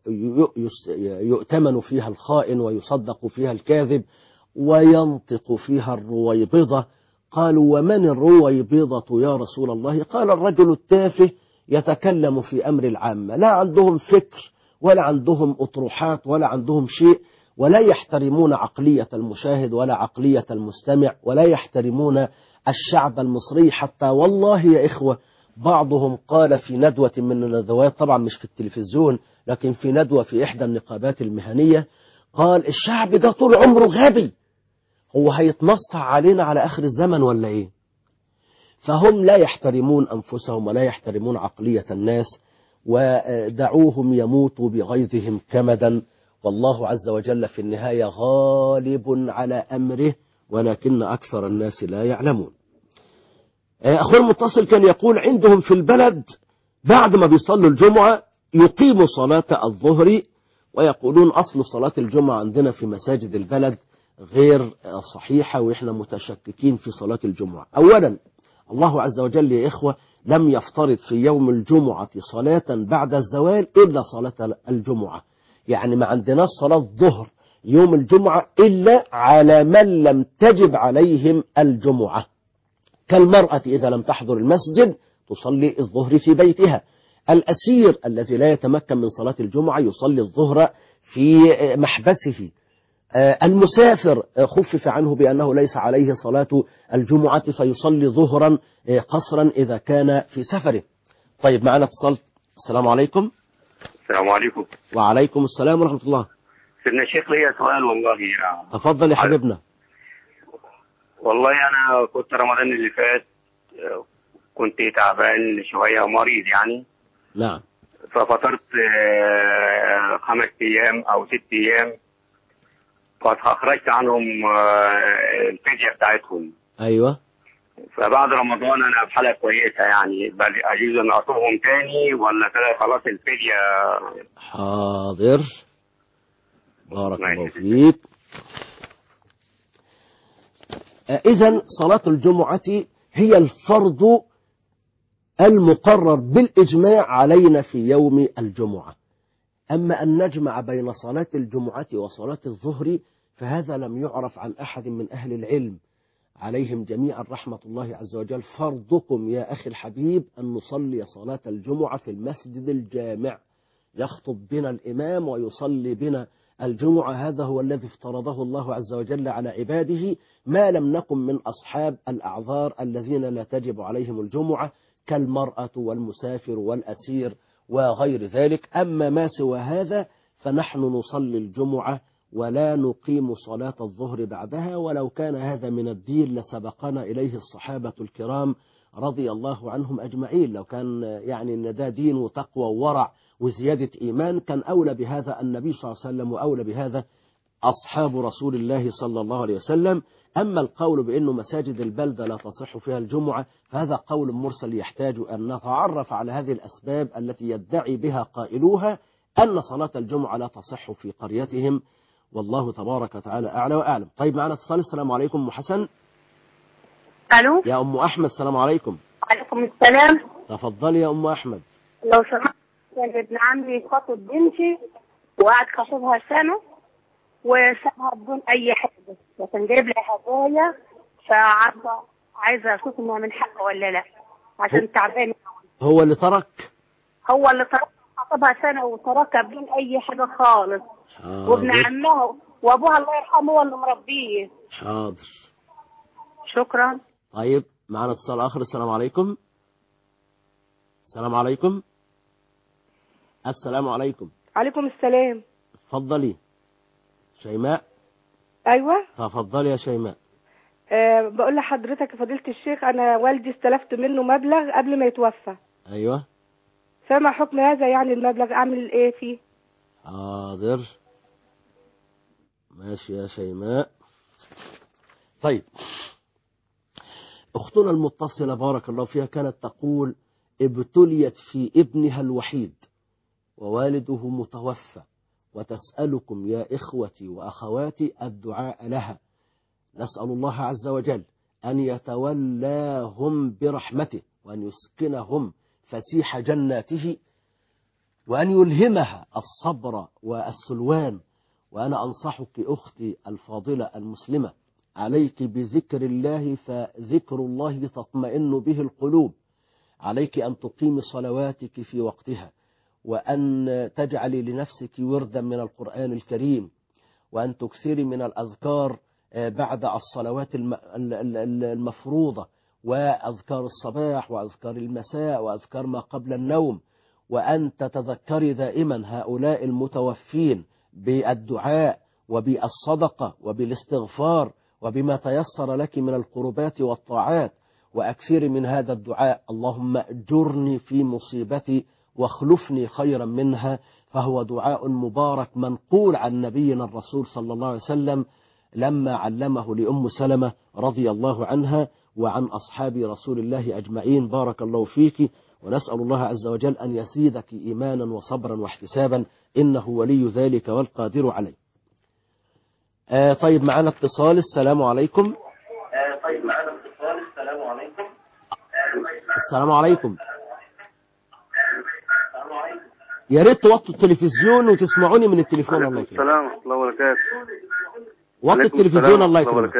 ويؤتمن فيها الخائن ويصدق فيها الكاذب وينطق فيها الرويبضة. قالوا ومن الرويبضة يا رسول الله؟ قال الرجل التافه يتكلم في أمر العامة، لا عندهم فكر ولا عندهم أطروحات ولا عندهم شيء، ولا يحترمون عقلية المشاهد ولا عقلية المستمع، ولا يحترمون الشعب المصري. حتى والله يا إخوة بعضهم قال في ندوة من الندوات، طبعا مش في التلفزيون لكن في ندوة في إحدى النقابات المهنية، قال الشعب ده طول عمره غبي، هو هيتنصح علينا على آخر الزمن ولا إيه؟ فهم لا يحترمون أنفسهم ولا يحترمون عقلية الناس، ودعوهم يموتوا بغيظهم كمدا، والله عز وجل في النهاية غالب على أمره ولكن أكثر الناس لا يعلمون. أخوي المتصل كان يقول عندهم في البلد بعد ما بيصلوا الجمعة يقيموا صلاة الظهر، ويقولون أصل صلاة الجمعة عندنا في مساجد البلد غير صحيحة وإحنا متشككين في صلاة الجمعة. أولا الله عز وجل يا إخوة لم يفترض في يوم الجمعة صلاة بعد الزوال إلا صلاة الجمعة، يعني ما عندناش صلاة ظهر يوم الجمعة إلا على من لم تجب عليهم الجمعة، كالمرأة إذا لم تحضر المسجد تصلي الظهر في بيتها، الأسير الذي لا يتمكن من صلاة الجمعة يصلي الظهر في محبسه، المسافر خفف عنه بأنه ليس عليه صلاة الجمعة فيصلي ظهرا قصرا إذا كان في سفره. طيب معنا اتصال. السلام عليكم. السلام عليكم. وعليكم السلام ورحمة الله. سيدنا الشيخ لي سؤال والله يا تفضل يا حبيبنا. والله أنا كنت رمضان اللي فات كنت تعبان شوية مريض يعني. نعم. ففطرت خمس أيام أو ست أيام فأخرجت عنهم الفدية بتاعتهم. أيوة. فبعد رمضان أنا بحالة كويسة يعني، بل أجوز أن أعطوهم تاني ولا كده خلاص الفدية؟ حاضر بارك الله فيك. إذن صلاة الجمعة هي الفرض المقرر بالإجماع علينا في يوم الجمعة، أما أن نجمع بين صلاة الجمعة وصلاة الظهر فهذا لم يعرف عن أحد من أهل العلم عليهم جميعا رحمة الله عز وجل. فرضكم يا أخي الحبيب أن نصلي صلاة الجمعة في المسجد الجامع، يخطب بنا الإمام ويصلي بنا الجمعة، هذا هو الذي افترضه الله عز وجل على عباده، ما لم نكن من أصحاب الأعذار الذين لا تجب عليهم الجمعة كالمرأة والمسافر والأسير وغير ذلك. أما ما سوى هذا فنحن نصلي الجمعة ولا نقيم صلاة الظهر بعدها، ولو كان هذا من الدين لسبقنا إليه الصحابة الكرام رضي الله عنهم أجمعين. لو كان يعني أن ده دين وتقوى وورع وزيادة إيمان كان أولى بهذا النبي صلى الله عليه وسلم وأولى بهذا أصحاب رسول الله صلى الله عليه وسلم. أما القول بأنه مساجد البلدة لا تصح فيها الجمعة فهذا قول مرسل يحتاج أن نتعرف على هذه الأسباب التي يدعي بها قائلوها أن صلاة الجمعة لا تصح في قريتهم، والله تبارك وتعالى أعلى وأعلم. طيب معنا اتصال. السلام عليكم أم حسن. ألو يا أم أحمد. السلام عليكم. وعليكم السلام. تفضلي يا أم أحمد. لو سمحت كان ابن عمي خطب بنتي وقعد خطبها سنة وسابها بدون أي حاجة، لكن جايب لي هدايا فعايزة عايزة أشوف إنها من حقه ولا لا عشان تعبان. هو اللي ترك هو اللي ترك خطبها سنة وتركها بدون أي حاجة خالص. حاضر. وابن عمها وأبوها الله يرحمه هو اللي مربيه. حاضر شكرا. طيب معنا اتصال آخر. السلام عليكم. السلام عليكم. السلام عليكم. عليكم السلام. اتفضلي شيماء. ايوه تفضلي يا شيماء. أه بقول لحضرتك يا فضيلة الشيخ، انا والدي استلفت منه مبلغ قبل ما يتوفى. ايوه. فما حكم هذا يعني المبلغ، اعمل ايه فيه؟ حاضر ماشي يا شيماء. طيب اختنا المتصلة بارك الله فيها كانت تقول ابتليت في ابنها الوحيد ووالده متوفى، وتسألكم يا إخوتي وأخواتي الدعاء لها. نسأل الله عز وجل أن يتولاهم برحمته وأن يسكنهم فسيح جناته وأن يلهمها الصبر والسلوان. وأنا أنصحك أختي الفاضلة المسلمة عليك بذكر الله، فذكر الله تطمئن به القلوب. عليك أن تقيم صلواتك في وقتها، وأن تجعلي لنفسك وردا من القرآن الكريم، وأن تكثري من الأذكار بعد الصلوات المفروضة، وأذكار الصباح وأذكار المساء وأذكار ما قبل النوم، وأن تتذكري دائما هؤلاء المتوفين بالدعاء وبالصدقة وبالاستغفار وبما تيسر لك من القربات والطاعات، وأكثري من هذا الدعاء: اللهم أجرني في مصيبتي واخلفني خيرا منها. فهو دعاء مبارك منقول عن نبينا الرسول صلى الله عليه وسلم لما علمه لأم سلمة رضي الله عنها وعن أصحاب رسول الله أجمعين. بارك الله فيك، ونسأل الله عز وجل أن يزيدك إيمانا وصبرا واحتسابا، إنه ولي ذلك والقادر عليه. آه طيب معنا اتصال. السلام عليكم. آه طيب معنا اتصال. السلام عليكم. السلام عليكم. يا ريت توطوا التلفزيون وتسمعوني من التليفون. الله يكرمك. السلام ورحمة الله وبركاته. وطي التلفزيون. الله يكرمك.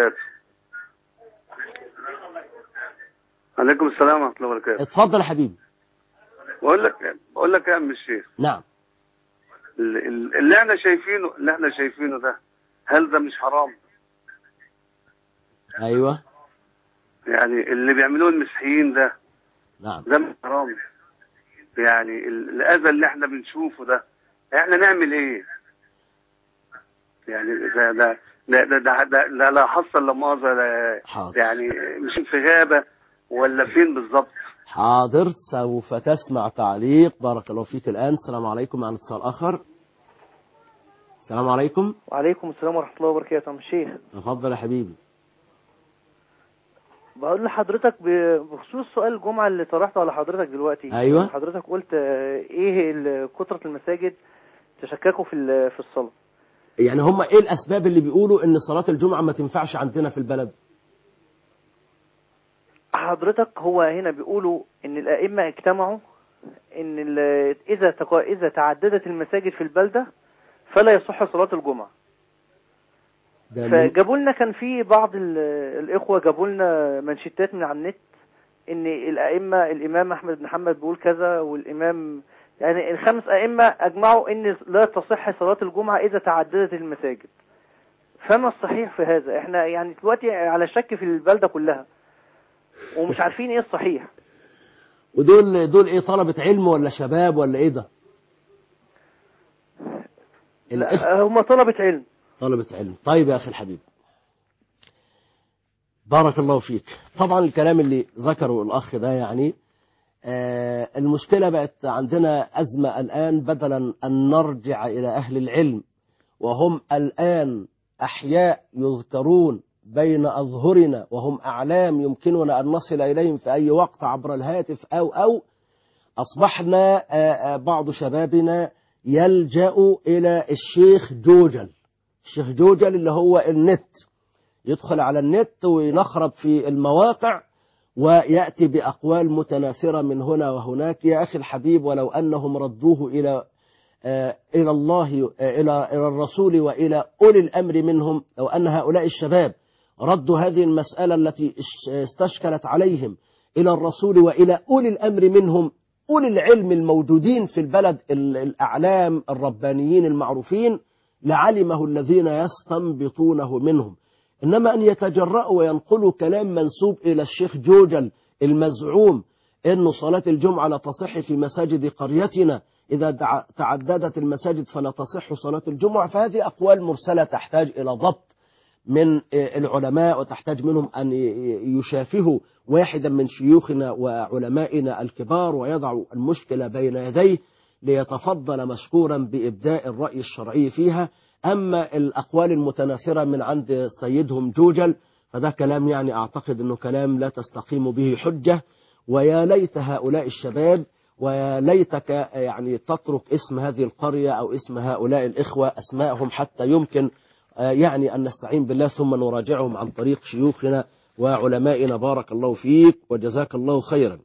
عليكم السلام ورحمة الله وبركاته. اتفضل يا حبيبي. بقول لك بقول لك يا عم الشيخ. نعم. اللي احنا شايفينه اللي احنا شايفينه ده، هل ده مش حرام؟ ايوه. يعني اللي بيعملوه المسيحيين ده، نعم، ده مش حرام؟ يعني الاذى اللي احنا بنشوفه ده احنا نعمل ايه؟ يعني ده ده ده ده ده, ده, ده لا حصل لا مؤاخذة، يعني مش في غابة ولا فين بالظبط؟ حاضر، سوف تسمع تعليق. بارك الله فيك. الآن السلام عليكم. مع اتصال آخر. السلام عليكم. وعليكم السلام ورحمة الله وبركاته. يا الشيخ تفضل يا حبيبي. بقول لحضرتك بخصوص سؤال الجمعة اللي طرحته على حضرتك دلوقتي. أيوة. حضرتك قلت ايه كثرة المساجد تشككوا في في الصلاة. يعني هم ايه الأسباب اللي بيقولوا ان صلاة الجمعة ما تنفعش عندنا في البلد؟ حضرتك هو هنا بيقولوا ان الائمه اجتمعوا ان اذا تق... اذا تعددت المساجد في البلده فلا يصح صلاه الجمعه. فجابوا لنا، كان في بعض الاخوه جابوا لنا منشطات من على النت ان الائمه الامام احمد بن حنبل بيقول كذا، والامام يعني الخمس ائمه اجمعوا ان لا تصح صلاه الجمعه اذا تعددت المساجد. فما الصحيح في هذا؟ احنا يعني دلوقتي على شك في البلده كلها ومش عارفين ايه الصحيح. ودول دول ايه، طلبة علم ولا شباب ولا ايه ده؟ هم طلبة علم. طلبة علم. طيب يا اخي الحبيب، بارك الله فيك. طبعا الكلام اللي ذكره الاخ ده يعني آه المشكلة بقت عندنا أزمة الآن، بدلا أن نرجع إلى أهل العلم وهم الآن أحياء يذكرون بين أظهرنا وهم أعلام يمكننا أن نصل إليهم في أي وقت عبر الهاتف أو أو أصبحنا بعض شبابنا يلجأ إلى الشيخ جوجل. الشيخ جوجل اللي هو النت، يدخل على النت وينخرب في المواقع ويأتي بأقوال متناثرة من هنا وهناك. يا أخي الحبيب، ولو أنهم ردوه إلى إلى الله إلى إلى الرسول وإلى أولي الأمر منهم، لو أن هؤلاء الشباب ردوا هذه المسألة التي استشكلت عليهم إلى الرسول وإلى أولي الأمر منهم، أولي العلم الموجودين في البلد، الأعلام الربانيين المعروفين، لعلمه الذين يستنبطونه منهم. إنما أن يتجرأوا وينقلوا كلام منسوب إلى الشيخ جوجل المزعوم إنه صلاة الجمعة لا تصح في مساجد قريتنا إذا تعددت المساجد فلا تصح صلاة الجمعة. فهذه أقوال مرسلة تحتاج إلى ضبط من العلماء، وتحتاج منهم أن يشافهوا واحدا من شيوخنا وعلمائنا الكبار ويضعوا المشكلة بين يديه ليتفضل مشكورا بإبداء الرأي الشرعي فيها. أما الأقوال المتناثرة من عند سيدهم جوجل فده كلام يعني أعتقد أنه كلام لا تستقيم به حجة. ويا ليت هؤلاء الشباب ويا ليتك يعني تترك اسم هذه القرية أو اسم هؤلاء الإخوة أسماءهم حتى يمكن يعني أن نستعين بالله ثم نراجعهم عن طريق شيوخنا وعلمائنا. بارك الله فيك وجزاك الله خيرا.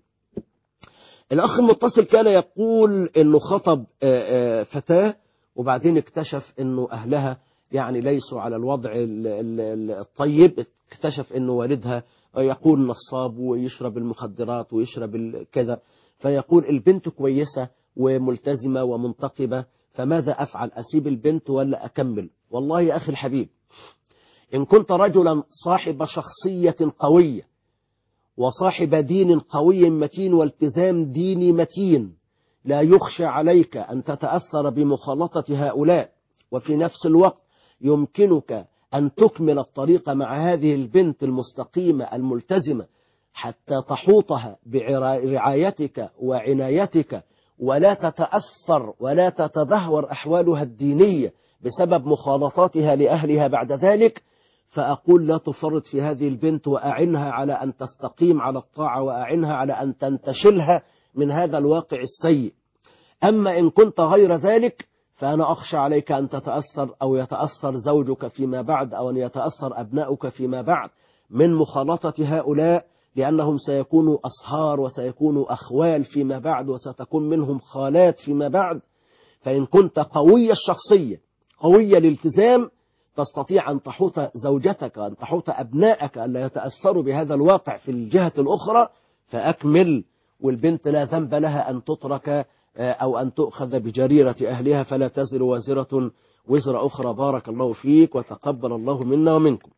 الأخ المتصل كان يقول أنه خطب فتاة وبعدين اكتشف أنه أهلها يعني ليسوا على الوضع الطيب. اكتشف أنه والدها يقول نصاب ويشرب المخدرات ويشرب كذا، فيقول البنت كويسة وملتزمة ومنتقبة، فماذا أفعل؟ أسيب البنت ولا أكمل؟ والله يا أخي الحبيب، إن كنت رجلا صاحب شخصية قوية وصاحب دين قوي متين والتزام ديني متين لا يخشى عليك أن تتأثر بمخالطة هؤلاء، وفي نفس الوقت يمكنك أن تكمل الطريق مع هذه البنت المستقيمة الملتزمة حتى تحوطها برعايتك وعنايتك ولا تتأثر ولا تتدهور أحوالها الدينية بسبب مخالطاتها لأهلها بعد ذلك، فأقول لا تفرط في هذه البنت وأعنها على أن تستقيم على الطاعة وأعنها على أن تنتشلها من هذا الواقع السيء. أما إن كنت غير ذلك فأنا أخشى عليك أن تتأثر أو يتأثر زوجك فيما بعد أو أن يتأثر أبناؤك فيما بعد من مخالطة هؤلاء، لأنهم سيكونوا أصهار وسيكونوا أخوال فيما بعد وستكون منهم خالات فيما بعد. فإن كنت قوي الشخصية قوي الالتزام تستطيع أن تحوط زوجتك وأن تحوط أبنائك أن لا يتأثروا بهذا الواقع في الجهة الأخرى، فأكمل. والبنت لا ذنب لها أن تترك أو أن تؤخذ بجريرة أهلها، فلا تزر وازرة وزر أخرى. بارك الله فيك وتقبل الله منا ومنكم.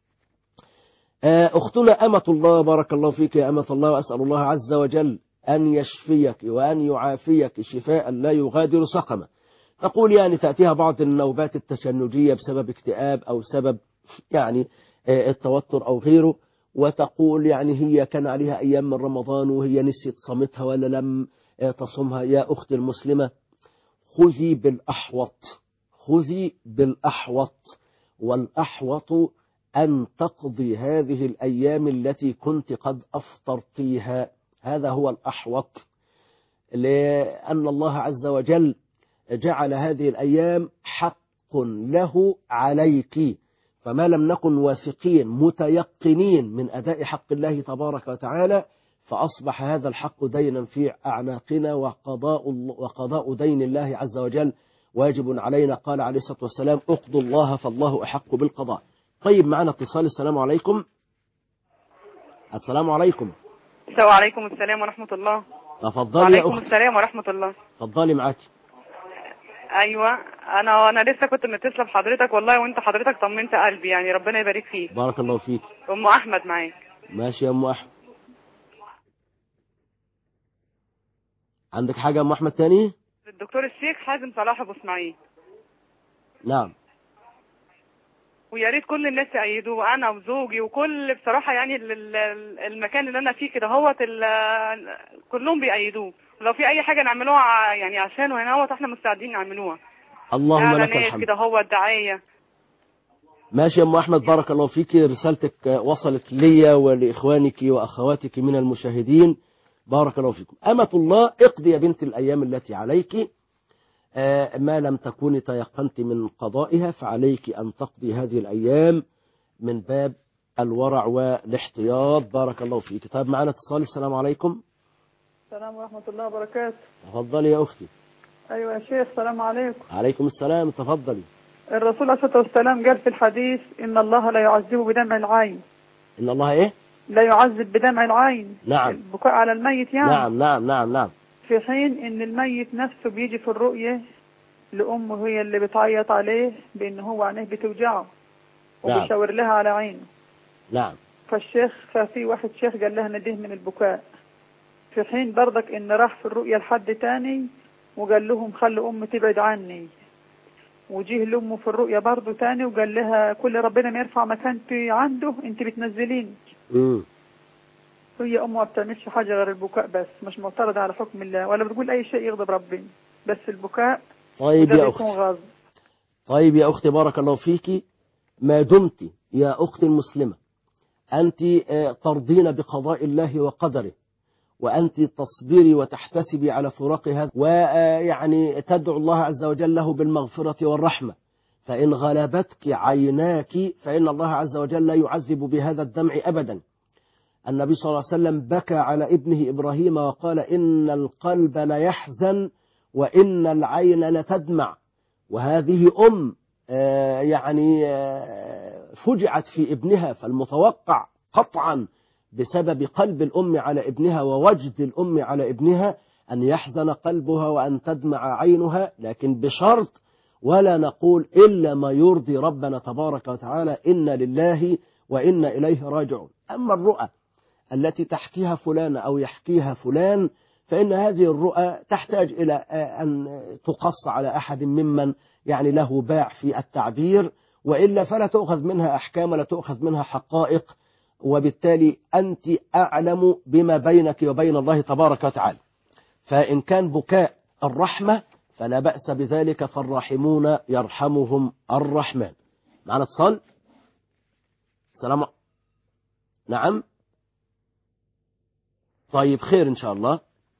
أختنا أمة الله، بارك الله فيك يا أمة الله، وأسأل الله عز وجل أن يشفيك وأن يعافيك شفاء لا يغادر سقما. تقول يعني تأتيها بعض النوبات التشنجية بسبب اكتئاب أو سبب يعني التوتر أو غيره، وتقول يعني هي كان عليها أيام من رمضان وهي نسيت صمتها ولا لم تصمها. يا أختي المسلمة، خذي بالأحوط، خذي بالأحوط، والأحوط أن تقضي هذه الأيام التي كنت قد أفطرتيها. هذا هو الأحوط، لأن الله عز وجل جعل هذه الأيام حق له عليك، فما لم نكن واثقين متيقنين من أداء حق الله تبارك وتعالى فأصبح هذا الحق دينا في أعناقنا، وقضاء, وقضاء دين الله عز وجل واجب علينا. قال عليه الصلاة والسلام اقضوا الله فالله أحق بالقضاء. طيب معنا اتصال. السلام عليكم. السلام عليكم. السلام عليكم. السلام ورحمة الله. تفضلي يا وعليكم أخت. السلام ورحمة الله. تفضلي معاك. ايوه انا انا لسه كنت متصله بحضرتك والله، وانت حضرتك طمنت قلبي، يعني ربنا يبارك فيك. بارك الله فيك. ام احمد معاك. ماشي يا ام احمد. عندك حاجه يا ام احمد تاني؟ الدكتور الشيخ حازم صلاح ابو اسماعيل. نعم. ويا ريت كل الناس يأيدوه، انا وزوجي وكل بصراحه يعني المكان اللي انا فيه كده هوت كلهم بيأيدوه، ولو في اي حاجه نعملوها يعني عشانه هنا هوت احنا مستعدين نعملوها. اللهم لك الحمد. كده هو الدعايه. ماشي يا ام احمد، بارك الله فيك. رسالتك وصلت لي ولاخوانك واخواتك من المشاهدين، بارك الله فيكم. أمة الله، اقضي يا بنت الأيام التي عليك، ما لم تكوني تيقنت من قضائها فعليك أن تقضي هذه الأيام من باب الورع والاحتياط. بارك الله فيك. طيب معنا اتصال. السلام عليكم. السلام ورحمة الله وبركاته. تفضلي يا أختي. أيوة يا شيخ. السلام عليكم. عليكم السلام. تفضلي. الرسول عليه الصلاة والسلام قال في الحديث إن الله لا يعذب بدمع العين. إن الله إيه؟ لا يعذب بدمع العين. نعم. البكاء على الميت يعني. نعم نعم نعم نعم. في حين إن الميت نفسه بيجي في الرؤية لأمه هي اللي بتعيط عليه بأنه هو عينيه بتوجعه وبيشاور لها على عينه. نعم. فالشيخ ففي واحد شيخ قال لها نديه من البكاء، في حين برضك إن راح في الرؤية لحد تاني وقال لهم خلوا أمي تبعد عني. وجيه لأمه في الرؤيا برضه تاني وقال لها كل ربنا ما يرفع مكانتي عنده انت بتنزليني. امم هي أمه ما بتعملش حاجة غير البكاء بس، مش معترضة على حكم الله ولا بتقول أي شيء يغضب ربنا، بس البكاء. طيب يا أختي، طيب يا أختي بارك الله فيك، ما دمت يا أختي المسلمة أنت ترضين بقضاء الله وقدره، وأنت تصبري وتحتسبي على فراق هذا، ويعني تدعو الله عز وجل له بالمغفرة والرحمة، فإن غلبتك عيناك فإن الله عز وجل لا يعذب بهذا الدمع أبدا. النبي صلى الله عليه وسلم بكى على ابنه إبراهيم وقال إن القلب ليحزن وإن العين لتدمع. وهذه أم يعني فجعت في ابنها، فالمتوقع قطعا بسبب قلب الأم على ابنها ووجد الأم على ابنها أن يحزن قلبها وأن تدمع عينها، لكن بشرط ولا نقول إلا ما يرضي ربنا تبارك وتعالى، إن لله وإنا إليه راجعون. أما الرؤى التي تحكيها فلان أو يحكيها فلان فإن هذه الرؤى تحتاج إلى أن تقص على أحد ممن يعني له باع في التعبير، وإلا فلا تؤخذ منها أحكام ولا تؤخذ منها حقائق، وبالتالي أنت أعلم بما بينك وبين الله تبارك وتعالى. فإن كان بكاء الرحمة فلا بأس بذلك، فالراحمون يرحمهم الرحمن. معنا اتصال. سلام. نعم. طيب خير إن شاء الله.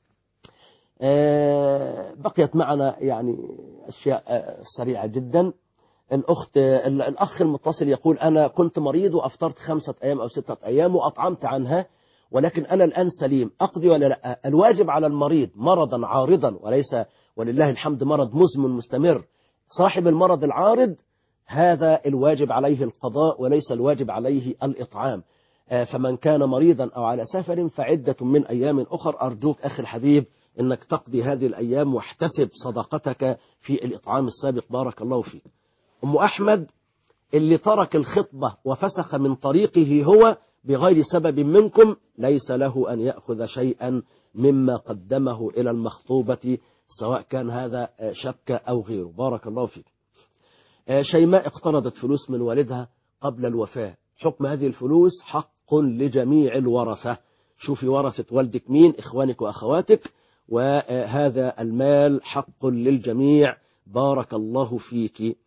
آه بقيت معنا يعني أشياء آه سريعة جدا. الأخت الأخ المتصل يقول أنا كنت مريض وأفطرت خمسة أيام أو ستة أيام وأطعمت عنها، ولكن أنا الآن سليم، أقضي ولا لا؟ الواجب على المريض مرضا عارضا، وليس ولله الحمد مرض مزمن مستمر. صاحب المرض العارض هذا الواجب عليه القضاء وليس الواجب عليه الإطعام. فمن كان مريضا أو على سفر فعدة من أيام أخر. أرجوك أخي الحبيب أنك تقضي هذه الأيام واحتسب صدقتك في الإطعام السابق. بارك الله فيك. أم أحمد اللي ترك الخطبة وفسخ من طريقه هو بغير سبب منكم ليس له أن يأخذ شيئا مما قدمه إلى المخطوبة، سواء كان هذا شبكة أو غيره. بارك الله فيك. شيماء اقترضت فلوس من والدها قبل الوفاة، حكم هذه الفلوس حق لجميع الورثة. شوفي ورثة والدك مين، إخوانك وأخواتك، وهذا المال حق للجميع. بارك الله فيك.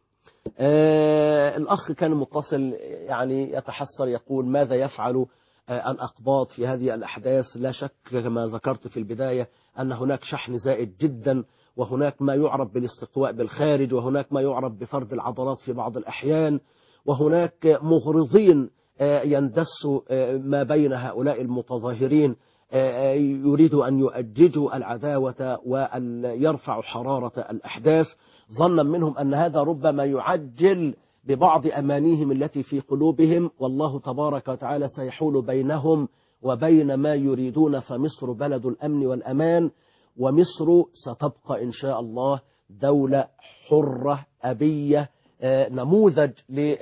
آه الأخ كان متصل يعني يتحسر يقول ماذا يفعل آه الأقباط في هذه الأحداث؟ لا شك كما ذكرت في البداية أن هناك شحن زائد جدا، وهناك ما يعرف بالاستقواء بالخارج، وهناك ما يعرف بفرد العضلات في بعض الأحيان، وهناك مغرضين آه يندس آه ما بين هؤلاء المتظاهرين آه يريد أن يؤججوا العداوة وأن يرفعوا حرارة الأحداث، ظنا منهم أن هذا ربما يعجل ببعض أمانيهم التي في قلوبهم، والله تبارك وتعالى سيحول بينهم وبين ما يريدون. فمصر بلد الأمن والأمان، ومصر ستبقى إن شاء الله دولة حرة أبية، نموذج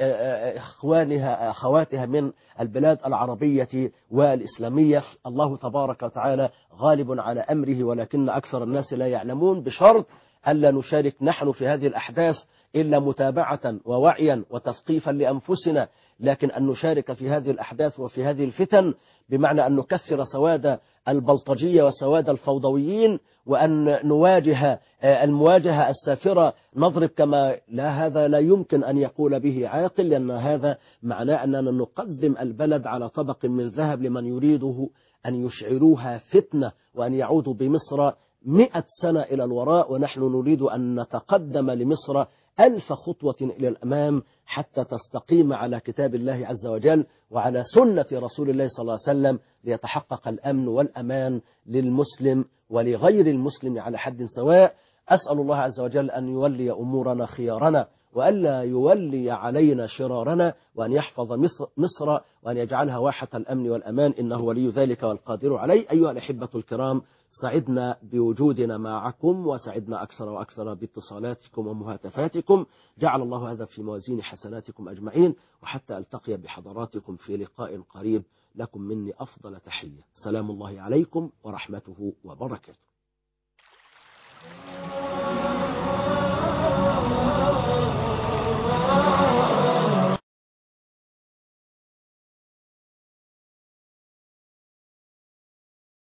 لإخوانها أخواتها من البلاد العربية والإسلامية. الله تبارك وتعالى غالب على أمره، ولكن أكثر الناس لا يعلمون، بشرط ألا نشارك نحن في هذه الأحداث إلا متابعة ووعيا وتثقيفا لأنفسنا، لكن أن نشارك في هذه الأحداث وفي هذه الفتن بمعنى أن نكثر سواد البلطجية وسواد الفوضويين، وأن نواجه المواجهة السافرة نضرب كما لا، هذا لا يمكن أن يقول به عاقل، لأن هذا معناه أننا نقدم البلد على طبق من ذهب لمن يريده أن يشعروها فتنة وأن يعودوا بمصر مئة سنة إلى الوراء، ونحن نريد أن نتقدم لمصر ألف خطوة إلى الأمام حتى تستقيم على كتاب الله عز وجل وعلى سنة رسول الله صلى الله عليه وسلم، ليتحقق الأمن والأمان للمسلم ولغير المسلم على حد سواء. أسأل الله عز وجل أن يولي أمورنا خيارنا، وألا يولي علينا شرارنا، وأن يحفظ مصر وأن يجعلها واحة الأمن والأمان، إنه ولي ذلك والقادر عليه. أيها الأحبة الكرام، سعدنا بوجودنا معكم، وسعدنا أكثر وأكثر باتصالاتكم ومهاتفاتكم. جعل الله هذا في موازين حسناتكم أجمعين، وحتى ألتقي بحضراتكم في لقاء قريب، لكم مني أفضل تحية. سلام الله عليكم ورحمته وبركاته.